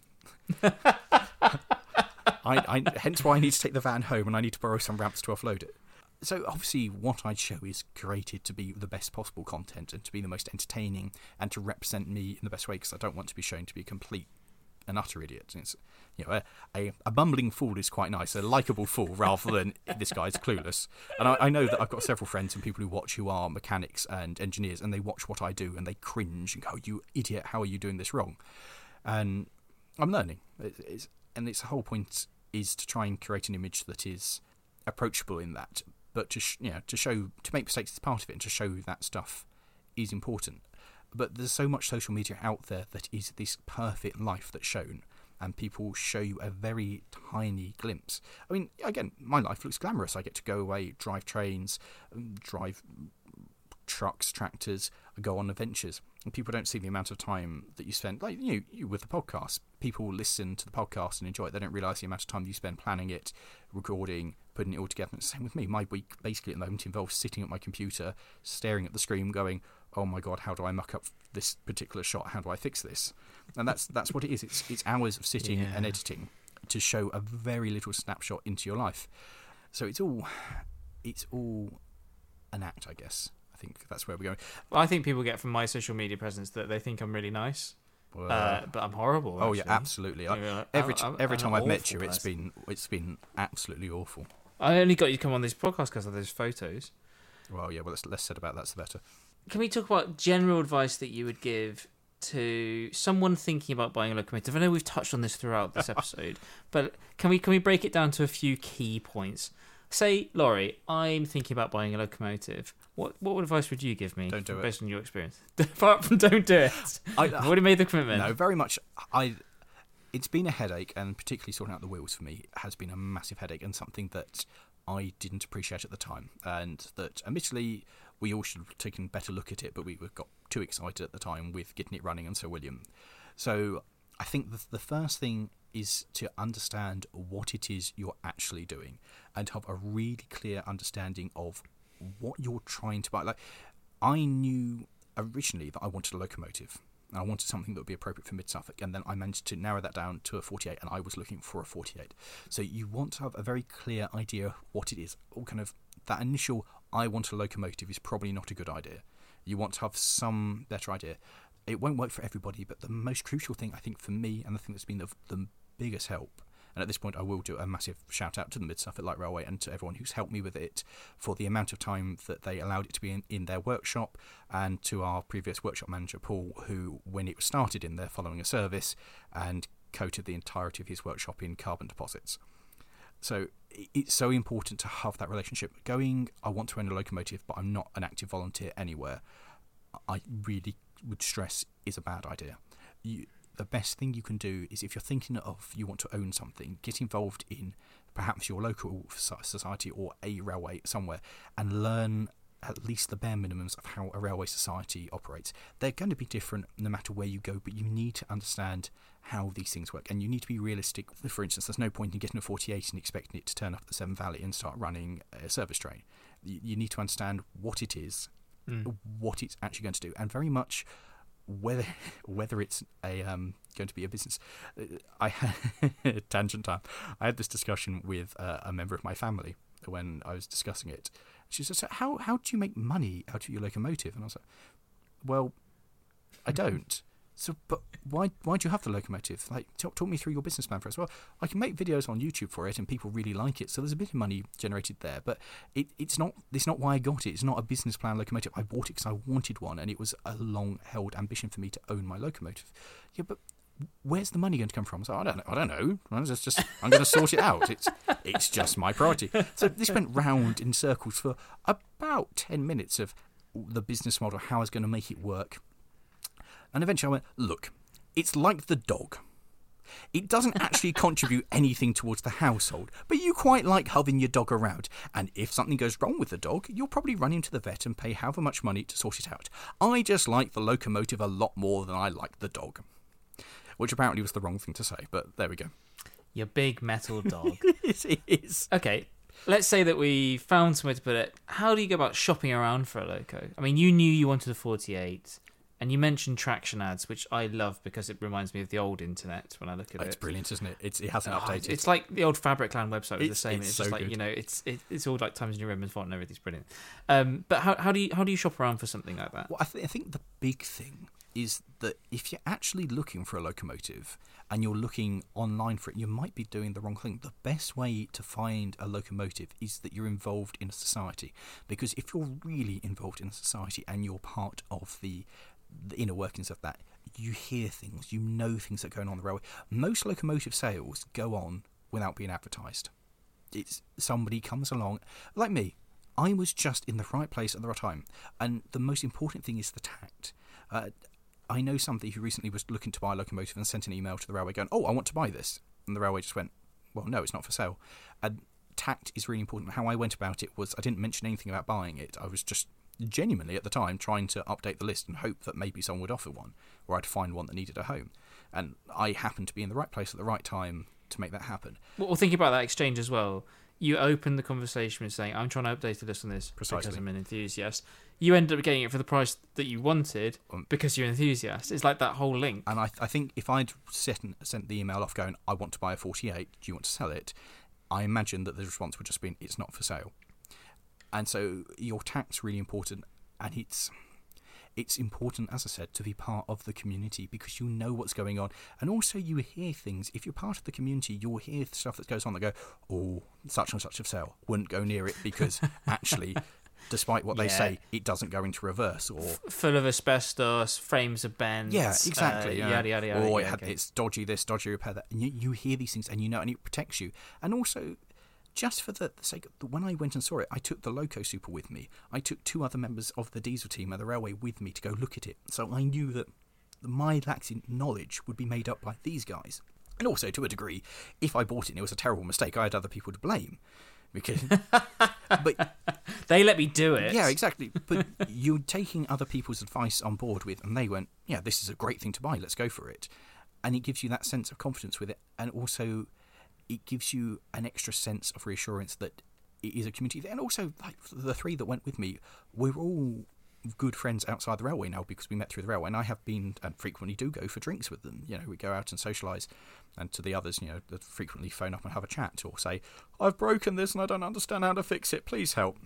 I, I, hence why I need to take the van home and I need to borrow some ramps to offload it. So obviously what I show is created to be the best possible content and to be the most entertaining and to represent me in the best way, because I don't want to be shown to be a complete and utter idiot. It's, you know, a, a, a bumbling fool is quite nice, a likeable fool rather than this guy's clueless. And I, I know that I've got several friends and people who watch who are mechanics and engineers, and they watch what I do and they cringe and go, "You idiot, how are you doing this wrong?" And I'm learning. It, it's, and its whole point is to try and create an image that is approachable in that, but to sh- you know, to show, to make mistakes is part of it, and to show that stuff is important. But there's so much social media out there that is this perfect life that's shown, and people show you a very tiny glimpse. I mean, again, my life looks glamorous. I get to go away, drive trains, um, drive trucks, tractors, go on adventures, and people don't see the amount of time that you spend, like you, you with the podcast. People listen to the podcast and enjoy it. They don't realise the amount of time you spend planning it, recording, putting it all together. And it's the same with me. My week basically at the moment involves sitting at my computer, staring at the screen, going, "Oh my god, how do I muck up this particular shot? How do I fix this?" And that's that's what it is. It's it's hours of sitting Yeah. and editing to show a very little snapshot into your life. So it's all it's all an act, I guess. I think that's where we're going. Well, I think people get from my social media presence that they think I'm really nice, Well, uh, but I'm horrible. oh yeah, actually. absolutely. I, You're like, every I'm- t- I'm- every I'm time an I've met awful you, it's person. been it's been absolutely awful. I only got you to come on this podcast because of those photos. Well, yeah. Well, less less said about that's the better. Can we talk about general advice that you would give to someone thinking about buying a locomotive? I know we've touched on this throughout this episode, but can we can we break it down to a few key points? Say, Laurie, I'm thinking about buying a locomotive. What what advice would you give me? Don't do it. Based on your experience. Apart from don't do it. I, I've already made the commitment. No, very much. I. It's been a headache, and particularly sorting out the wheels for me has been a massive headache, and something that I didn't appreciate at the time, and that admittedly we all should have taken a better look at it, but we got too excited at the time with getting it running and Sir William. So I think the, the first thing is to understand what it is you're actually doing and have a really clear understanding of what you're trying to buy. Like, I knew originally that I wanted a locomotive. I wanted something that would be appropriate for Mid-Suffolk, and then I managed to narrow that down to a forty-eight, and I was looking for a forty-eight. So you want to have a very clear idea of what it is. All kind of that initial "I want a locomotive" is probably not a good idea. You want to have some better idea. It won't work for everybody, but the most crucial thing, I think, for me, and the thing that's been the, the biggest help, and at this point I will do a massive shout out to the Mid-Suffolk Light Railway and to everyone who's helped me with it for the amount of time that they allowed it to be in, in their workshop, and to our previous workshop manager Paul, who, when it was started in there following a service, and coated the entirety of his workshop in carbon deposits. So it's so important to have that relationship going. I want to own a locomotive, but I'm not an active volunteer anywhere. I really would stress is a bad idea. You, the best thing you can do is, if you're thinking of you want to own something, get involved in perhaps your local society or a railway somewhere, and learn at least the bare minimums of how a railway society operates. They're going to be different no matter where you go, but you need to understand how these things work, and you need to be realistic. For instance, there's no point in getting a forty-eight and expecting it to turn up at the Severn Valley and start running a service train. You, you need to understand what it is, mm. what it's actually going to do, and very much whether whether it's a um, going to be a business. I had tangent time. I had this discussion with uh, a member of my family when I was discussing it. She said, "So how how do you make money out of your locomotive?" And I was like, "Well, I don't. So, but why why do you have the locomotive? Like, talk, talk me through your business plan for it." Well, I can make videos on YouTube for it, and people really like it. So there's a bit of money generated there, but it, it's not it's not why I got it. It's not a business plan locomotive. I bought it because I wanted one, and it was a long held ambition for me to own my locomotive. Yeah, but where's the money going to come from? So I don't know. I don't know. I'm just, just I'm going to sort it out. It's it's just my priority. So this went round in circles for about ten minutes of the business model, how I was going to make it work. And eventually I went, look, it's like the dog. It doesn't actually contribute anything towards the household, but you quite like having your dog around. And if something goes wrong with the dog, you'll probably run him to the vet and pay however much money to sort it out. I just like the locomotive a lot more than I like the dog. Which apparently was the wrong thing to say, but there we go. Your big metal dog. It is. Okay, let's say that we found somewhere to put it. How do you go about shopping around for a loco? I mean, you knew you wanted a forty-eight. And you mentioned traction ads, which I love because it reminds me of the old internet when I look at Oh, it. it's brilliant, isn't it? It's, it hasn't Oh, updated. it's like the old Fabricland website was It's- the same. it's It's, so just like, good. you know, it's it, it's all like Times New Roman font and everything's brilliant. Um, but how how do you how do you shop around for something like that? Well, I, th- I think the big thing is that if you're actually looking for a locomotive and you're looking online for it, you might be doing the wrong thing. The best way to find a locomotive is that you're involved in a society. Because if you're really involved in a society and you're part of the the inner workings of that, you hear things, you know things that are going on the railway. Most locomotive sales go on without being advertised. It's somebody comes along, like me. I was just in the right place at the right time, and the most important thing is the tact. Uh, I know somebody who recently was looking to buy a locomotive and sent an email to the railway going, "Oh, I want to buy this," and the railway just went, "Well, no, it's not for sale." And tact is really important. How I went about it was I didn't mention anything about buying it. I was just genuinely at the time trying to update the list and hope that maybe someone would offer one, or I'd find one that needed a home. And I happened to be in the right place at the right time to make that happen. Well, think about that exchange as well. You open the conversation with saying, "I'm trying to update the list on this Precisely. because I'm an enthusiast." You end up getting it for the price that you wanted Um, because you're an enthusiast. It's like that whole link. And I, I think if I'd sent, sent the email off going, "I want to buy a forty-eight, do you want to sell it?" I imagine that the response would just been, "It's not for sale." And so your tact's really important, and it's it's important, as I said, to be part of the community because you know what's going on. And also you hear things. If you're part of the community, you'll hear stuff that goes on that go, "Oh, such and such of sale, wouldn't go near it because actually, despite what they Yeah. say, it doesn't go into reverse." Or Full of asbestos, frames are bent. yeah, exactly. Uh, yeah. Yada, yada, yada. Or yeah, it had, okay. it's dodgy this, dodgy repair that. And you, you hear these things and you know, and it protects you. And also, just for the sake of, when I went and saw it, I took the Loco Super with me. I took two other members of the diesel team at the railway with me to go look at it. So I knew that my lacking knowledge would be made up by these guys. And also, to a degree, if I bought it and it was a terrible mistake, I had other people to blame. Because, but They let me do it. yeah, exactly. But you're taking other people's advice on board with, and they went, "Yeah, this is a great thing to buy. Let's go for it." And it gives you that sense of confidence with it, and also it gives you an extra sense of reassurance that it is a community. And also, like the three that went with me, we're all good friends outside the railway now because we met through the railway, and I have been and frequently do go for drinks with them. You know, we go out and socialise, and to the others, you know, that frequently phone up and have a chat or say, "I've broken this and I don't understand how to fix it. Please help."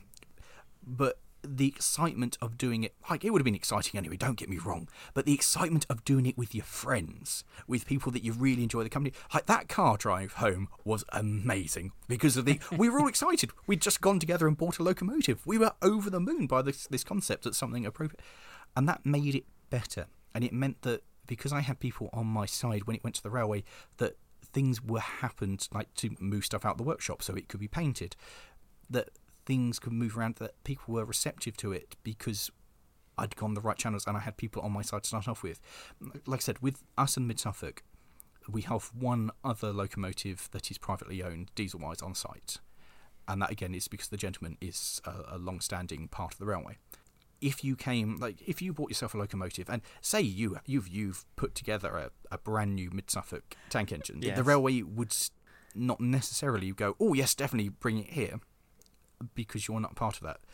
But the excitement of doing it, like, it would have been exciting anyway, don't get me wrong, but the excitement of doing it with your friends, with people that you really enjoy the company, like that car drive home was amazing because of the, we were all excited. We'd just gone together and bought a locomotive. We were over the moon by this, this concept that something appropriate, and that made it better. And it meant that because I had people on my side when it went to the railway, that things were happened, like to move stuff out the workshop so it could be painted, that things could move around, that people were receptive to it because I'd gone the right channels and I had people on my side to start off with. Like I said, with us and Mid Suffolk, we have one other locomotive that is privately owned, diesel-wise, on site. And that, again, is because the gentleman is a, a long-standing part of the railway. If you came, like, if you bought yourself a locomotive, and say you, you've you've put together a, a brand new Mid Suffolk tank engine, Yes. the railway would not necessarily go, "Oh, yes, definitely bring it here," because you're not part of that.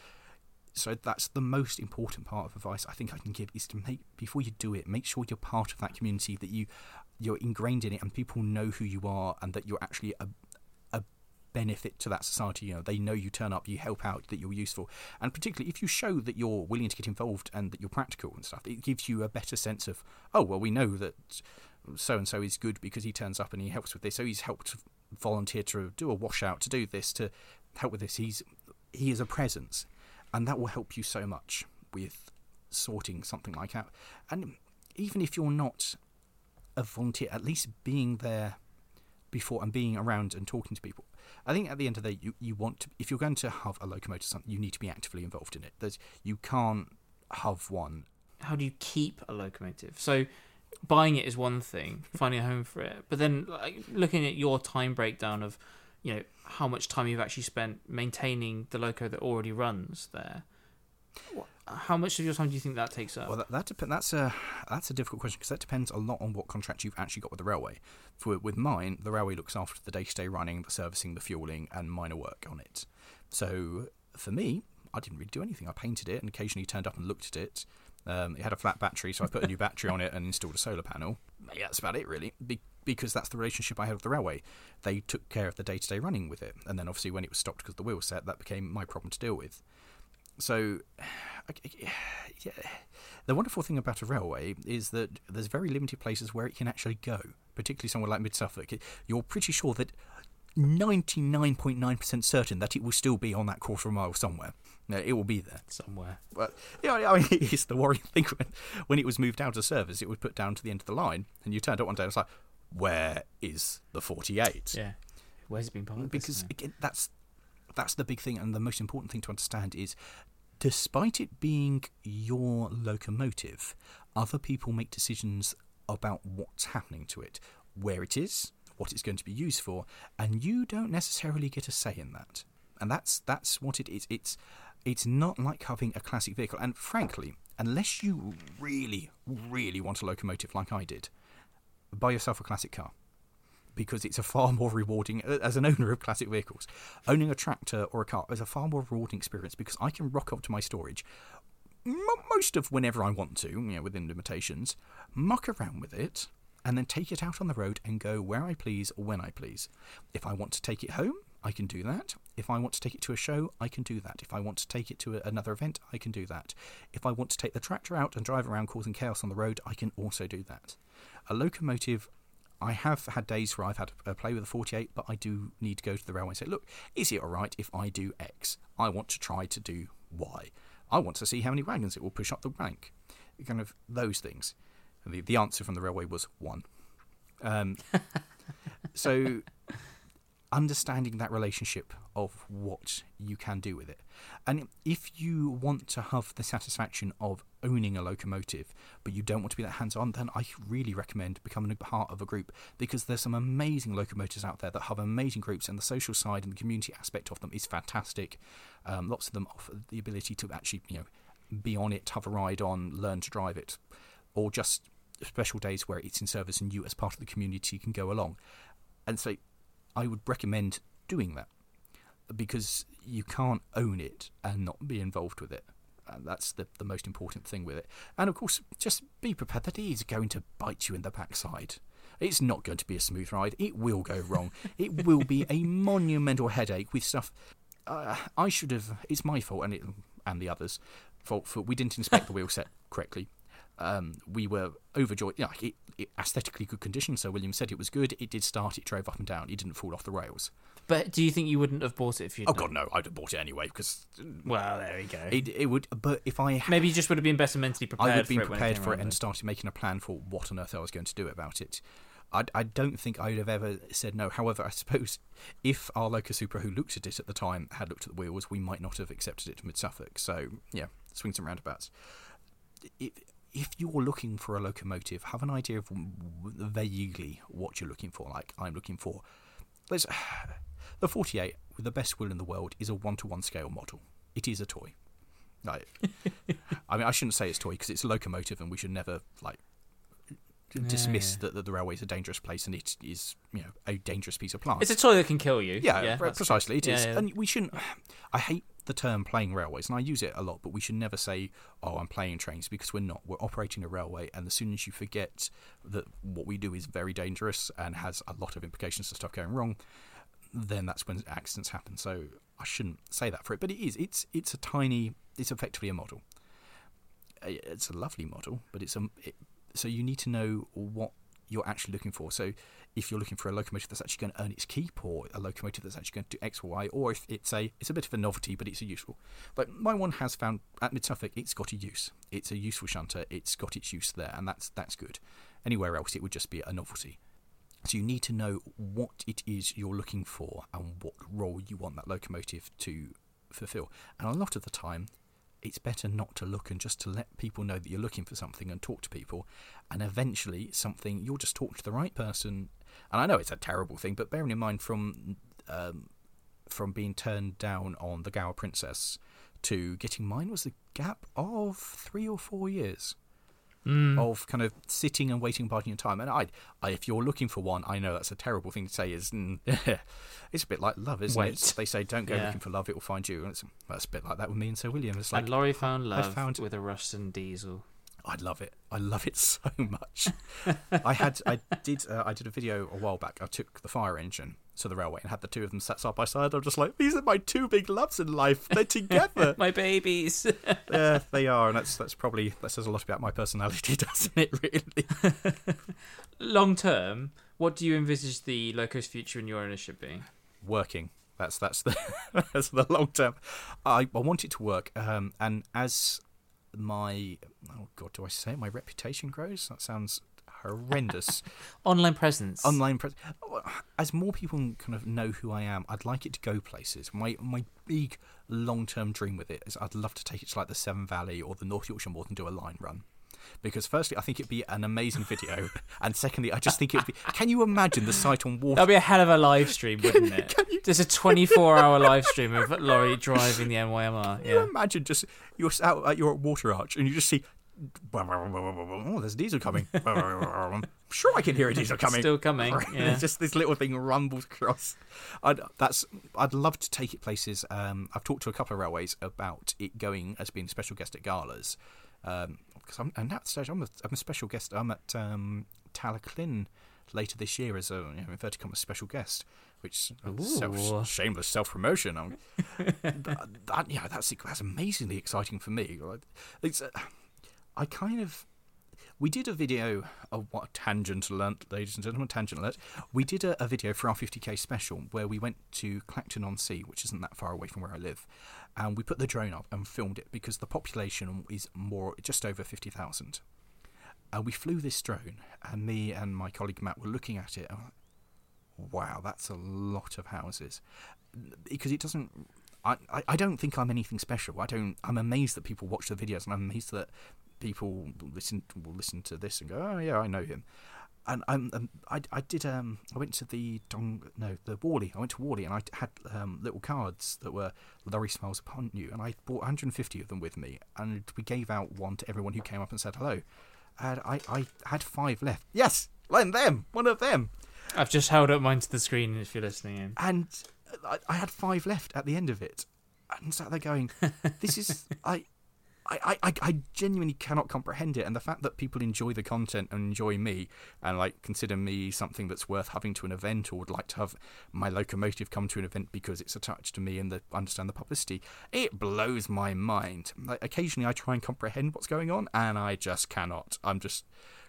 So that's the most important part of advice I think I can give, is to make, before you do it, make sure you're part of that community, that you, you're ingrained in it and people know who you are and that you're actually a, a benefit to that society. You know, they know you turn up, you help out, that you're useful. And particularly if you show that you're willing to get involved and that you're practical and stuff, it gives you a better sense of, oh, well, we know that so-and-so is good because he turns up and he helps with this. So he's helped volunteer to do a washout, to do this, to help with this. He's he is a presence, and that will help you so much with sorting something like that. And even if you're not a volunteer, at least being there before and being around and talking to people. I think at the end of the day, you, you want to, if you're going to have a locomotive, something, you need to be actively involved in it. There's, you can't have one. How do you keep a locomotive? So buying it is one thing, finding a home for it, but then like, looking at your time breakdown of, you know, how much time you've actually spent maintaining the loco that already runs there. How much of your time do you think that takes up? Well, that, that dep- that's a that's a difficult question because that depends a lot on what contract you've actually got with the railway. For with mine, the railway looks after the day-to-day running, the servicing, the fuelling, and minor work on it. So for me, I didn't really do anything. I painted it and occasionally turned up and looked at it. Um, it had a flat battery, so I put a new battery on it and installed a solar panel. Yeah, that's about it, really, Be- because that's the relationship I had with the railway. They took care of the day-to-day running with it, and then obviously when it was stopped because the wheel set, that became my problem to deal with. So, yeah, the wonderful thing about a railway is that there's very limited places where it can actually go, particularly somewhere like Mid-Suffolk. You're pretty sure that ninety-nine point nine percent certain that it will still be on that quarter of a mile somewhere. No, it will be there. Somewhere. But, yeah, I mean, it's the worrying thing when, when it was moved out of service, it was put down to the end of the line, and you turned up one day and it's like, where is the forty-eight? Yeah. Where's it been parked? Because, again, that's... That's the big thing, and the most important thing to understand is, despite it being your locomotive, other people make decisions about what's happening to it, where it is, what it's going to be used for, and you don't necessarily get a say in that. And that's that's what it is. It's it's not like having a classic vehicle. And frankly, unless you really, really want a locomotive like I did, buy yourself a classic car. Because it's a far more rewarding, as an owner of classic vehicles, owning a tractor or a car is a far more rewarding experience because I can rock up to my storage m- most of whenever I want to, you know, within limitations, muck around with it, and then take it out on the road and go where I please or when I please. If I want to take it home, I can do that. If I want to take it to a show, I can do that. If I want to take it to a, another event, I can do that. If I want to take the tractor out and drive around causing chaos on the road, I can also do that. A locomotive... I have had days where I've had a play with a forty-eight, but I do need to go to the railway and say, look, is it all right if I do X? I want to try to do Y. I want to see how many wagons it will push up the rank. Kind of those things. And the, the answer from the railway was one. Um, so understanding that relationship of what you can do with it. And if you want to have the satisfaction of owning a locomotive, but you don't want to be that hands-on, then I really recommend becoming a part of a group, because there's some amazing locomotives out there that have amazing groups, and the social side and the community aspect of them is fantastic. Um, lots of them offer the ability to actually, you know, be on it, have a ride on, learn to drive it, or just special days where it's in service and you as part of the community can go along. And so I would recommend doing that, because you can't own it and not be involved with it. And that's the, the most important thing with it. And of course, just be prepared that it is going to bite you in the backside. It's not going to be a smooth ride. It will go wrong. It will be a monumental headache with stuff. Uh, I should have... It's my fault and it, and the others' fault for we didn't inspect the wheel set correctly. Um, we were overjoyed. Yeah, it, it aesthetically good condition, so William said it was good. It did start, it drove up and down. It didn't fall off the rails. But do you think you wouldn't have bought it if you? Oh God, no! I'd have bought it anyway because. Well, there we go. It it would, but if I maybe you just would have been better mentally prepared. I would have been for prepared it for it and started making a plan for what on earth I was going to do about it. I, I don't think I would have ever said no. However, I suppose if our Loco Supra who looked at it at the time had looked at the wheels, we might not have accepted it to Mid-Suffolk. So yeah, swings and roundabouts. If if you're looking for a locomotive, have an idea of vaguely what you're looking for. Like I'm looking for. There's. The forty-eight, with the best will in the world, is a one-to-one scale model. It is a toy. Like, I mean, I shouldn't say it's a toy because it's a locomotive, and we should never like dismiss yeah, yeah. that, that the railway is a dangerous place and it is, you know, a dangerous piece of plant. It's a toy that can kill you. Yeah, yeah precisely. It is, yeah, yeah. and we shouldn't. I hate the term playing railways, and I use it a lot, but we should never say, "Oh, I'm playing trains," because we're not. We're operating a railway, and as soon as you forget that what we do is very dangerous and has a lot of implications for stuff going wrong, then that's when accidents happen. So I shouldn't say that for it, but it is. It's it's a tiny. It's effectively a model. It's a lovely model, but it's a. It, so you need to know what you're actually looking for. So if you're looking for a locomotive that's actually going to earn its keep, or a locomotive that's actually going to do X or Y, or if it's a it's a bit of a novelty but it's a useful. Like my one has found at Mid Suffolk, it's got a use. It's a useful shunter. It's got its use there, and that's that's good. Anywhere else, it would just be a novelty. So you need to know what it is you're looking for and what role you want that locomotive to fulfill. And a lot of the time, it's better not to look and just to let people know that you're looking for something and talk to people. And eventually, something you'll just talk to the right person. And I know it's a terrible thing, but bearing in mind from um, from being turned down on the Gower Princess to getting mine was a gap of three or four years. Mm. Of kind of sitting and waiting, biding your time. And I, I, if you're looking for one, I know that's a terrible thing to say. Is mm, it's a bit like love, isn't Wait. it? They say don't go yeah. looking for love; it will find you. And it's, that's a bit like that with me and Sir William. It's like and Laurie found love found, with a Ruston diesel. I love it. I love it so much. I had, I did, uh, I did a video a while back. I took the fire engine to the railway and had the two of them sat side by side. I'm just like, these are my two big loves in life. They're together. My babies. Yeah, they are, and that's that's probably that says a lot about my personality, doesn't it? Really. Long term, what do you envisage the Loco's future in your ownership being? Working. That's that's the that's the long term. I I want it to work, um, and as my oh god, do I say it? My reputation grows? That sounds horrendous. Online presence. Online presence. As more people kind of know who I am, I'd like it to go places. My my big long term dream with it is I'd love to take it to like the Severn Valley or the North Yorkshire Moors and do a line run. Because firstly, I think it'd be an amazing video, and secondly, I just think it'd be. Can you imagine the sight on water? That'd be a hell of a live stream, wouldn't it? You... There's a twenty-four hour live stream of Laurie driving the N Y M R. Can yeah. you imagine just you're out at your water arch and you just see. Oh, there's a diesel coming. I'm sure I can hear a diesel coming. Still coming. Yeah. Just this little thing rumbles across. I'd, that's. I'd love to take it places. Um, I've talked to a couple of railways about it going as being a special guest at galas. Um, because I'm at that stage, I'm a, I'm a special guest. I'm at um, Talaclin later this year as a you know, inverted commas special guest, which self, shameless self promotion. I'm, that, that, yeah, that's that's amazingly exciting for me. It's, uh, I kind of. We did a video of what tangent alert, ladies and gentlemen, tangent alert. We did a, a video for our fifty k special where we went to Clacton-on-Sea, which isn't that far away from where I live, and we put the drone up and filmed it because the population is more just over fifty thousand. And we flew this drone, and me and my colleague Matt were looking at it. And like, wow, that's a lot of houses, because it doesn't. I, I I don't think I'm anything special. I don't. I'm amazed that people watch the videos, and I'm amazed that people listen will listen to this and go, oh yeah, I know him. And I'm um, I I did um I went to the Dong no the Worley. I went to Worley and I had um little cards that were Laurie Smiles Upon You, and I bought one hundred fifty of them with me, and we gave out one to everyone who came up and said hello. And I I had five left. Yes, one them, one of them. I've just held up mine to the screen if you're listening in. And I, I had five left at the end of it, and sat there going, this is I. I, I, I genuinely cannot comprehend it, and the fact that people enjoy the content and enjoy me and like consider me something that's worth having to an event, or would like to have my locomotive come to an event because it's attached to me and the, understand the publicity, it blows my mind. Like, occasionally I try and comprehend what's going on and I just cannot. I'm just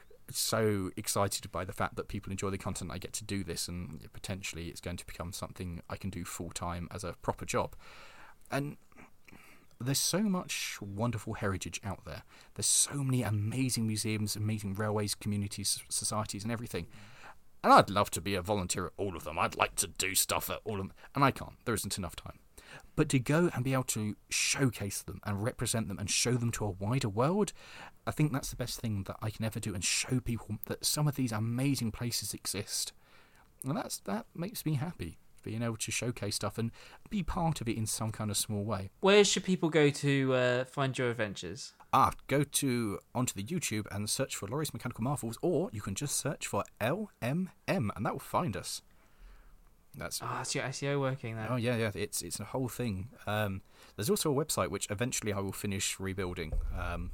so excited by the fact that people enjoy the content. I get to do this, and potentially it's going to become something I can do full time as a proper job. And there's so much wonderful heritage out there. There's so many amazing museums, amazing railways, communities, societies, and everything. And I'd love to be a volunteer at all of them. I'd like to do stuff at all of them. And I can't. There isn't enough time. But to go and be able to showcase them and represent them and show them to a wider world, I think that's the best thing that I can ever do, and show people that some of these amazing places exist. And that's that makes me happy. Being able to showcase stuff and be part of it in some kind of small way. Where should people go to uh, find your adventures? Ah, go to onto the YouTube and search for Laurie's Mechanical Marvels, or you can just search for L M M and that will find us. That's ah, oh, that's your S E O working there. Oh yeah, yeah, it's it's a whole thing. Um, there's also a website which eventually I will finish rebuilding. Um,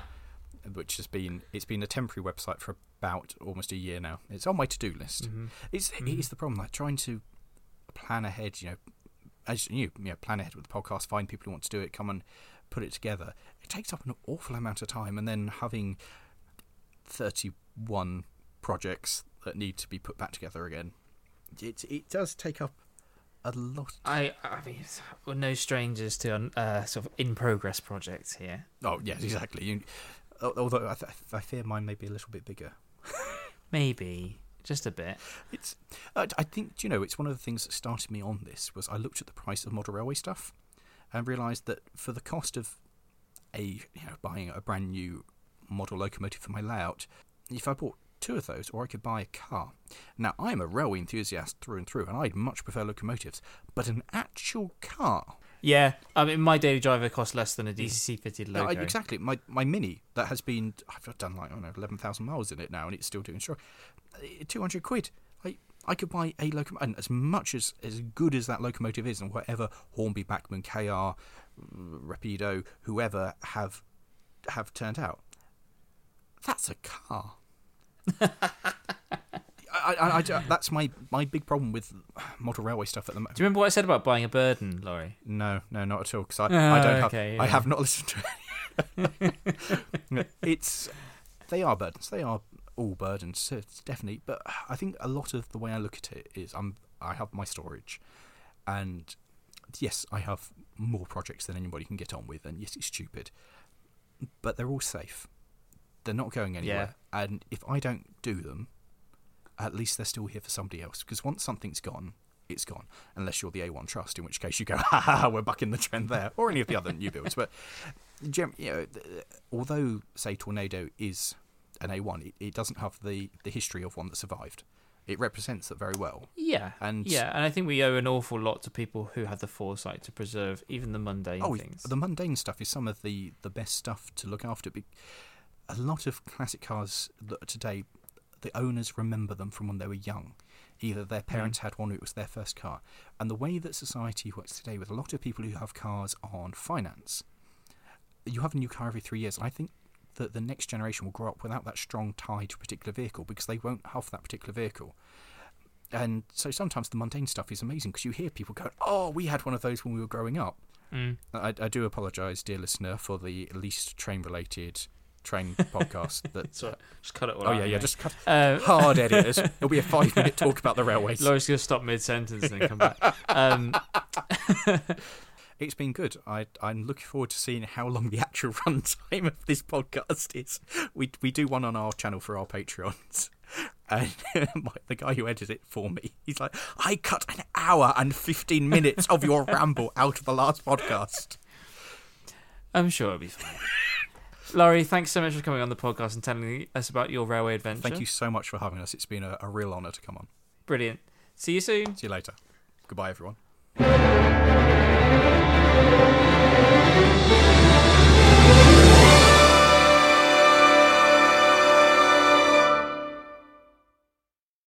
which has been it's been a temporary website for about almost a year now. It's on my to-do list. Mm-hmm. It's mm-hmm. It is the problem, like trying to plan ahead, you know, as you, you know, plan ahead with the podcast, find people who want to do it, come and put it together. It takes up an awful amount of time, and then having thirty-one projects that need to be put back together again. It it does take up a lot. I I mean, we're no strangers to uh, sort of in progress projects here. Oh yes, exactly. You, although I, th- I fear mine may be a little bit bigger. Maybe just a bit. It's. I, I think do you know it's one of the things that started me on this was I looked at the price of model railway stuff, and realised that for the cost of a you know buying a brand new model locomotive for my layout, if I bought two of those, or I could buy a car. Now, I'm a railway enthusiast through and through, and I'd much prefer locomotives, but an actual car... Yeah, I mean, my daily driver costs less than a D C C-fitted No, loco. I- exactly. My my Mini, that has been... I've done, like, I don't know, eleven thousand miles in it now, and it's still doing strong. two hundred quid. I, I could buy a locomotive, and as much as, as good as that locomotive is, and whatever Hornby, Bachmann, K R, Rapido, whoever have have turned out, that's a car. I, I, I, that's my, my big problem with model railway stuff at the moment. Do you remember what I said about buying a burden, Laurie? No, no, not at all. Because I, Oh, I don't have, okay, yeah. I have not listened to it. It's, they are burdens. They are all burdens. So it's definitely. But I think a lot of the way I look at it is, I'm, I have my storage, and yes, I have more projects than anybody can get on with, and yes, it's stupid, but they're all safe. They're not going anywhere. Yeah. And if I don't do them, at least they're still here for somebody else. Because once something's gone, it's gone. Unless you're the A one Trust, in which case you go, ha ha, ha we're back in the trend there. Or any of the other new builds. But you know, although, say, Tornado is an A one, it, it doesn't have the, the history of one that survived. It represents it very well. Yeah, and yeah, and I think we owe an awful lot to people who have the foresight to preserve even the mundane oh, things. The mundane stuff is some of the, the best stuff to look after. A lot of classic cars that today, the owners remember them from when they were young. Either their parents mm. had one or it was their first car. And the way that society works today with a lot of people who have cars on finance, you have a new car every three years. And I think that the next generation will grow up without that strong tie to a particular vehicle because they won't have that particular vehicle. And so sometimes the mundane stuff is amazing because you hear people go, oh, we had one of those when we were growing up. Mm. I, I do apologise, dear listener, for the least train-related train podcast. That Sorry, just cut it all oh out. yeah, anyway. yeah, just cut. Uh, Hard editors. It'll be a five-minute talk about the railways. Laurie's going to stop mid-sentence and then come back. Um, it's been good. I, I'm looking forward to seeing how long the actual runtime of this podcast is. We we do one on our channel for our Patreons. And the guy who edited it for me, he's like, I cut an hour and fifteen minutes of your ramble out of the last podcast. I'm sure it'll be fine. Laurie, thanks so much for coming on the podcast and telling us about your railway adventure. Thank you so much for having us. It's been a, a real honour to come on. Brilliant. See you soon. See you later. Goodbye, everyone.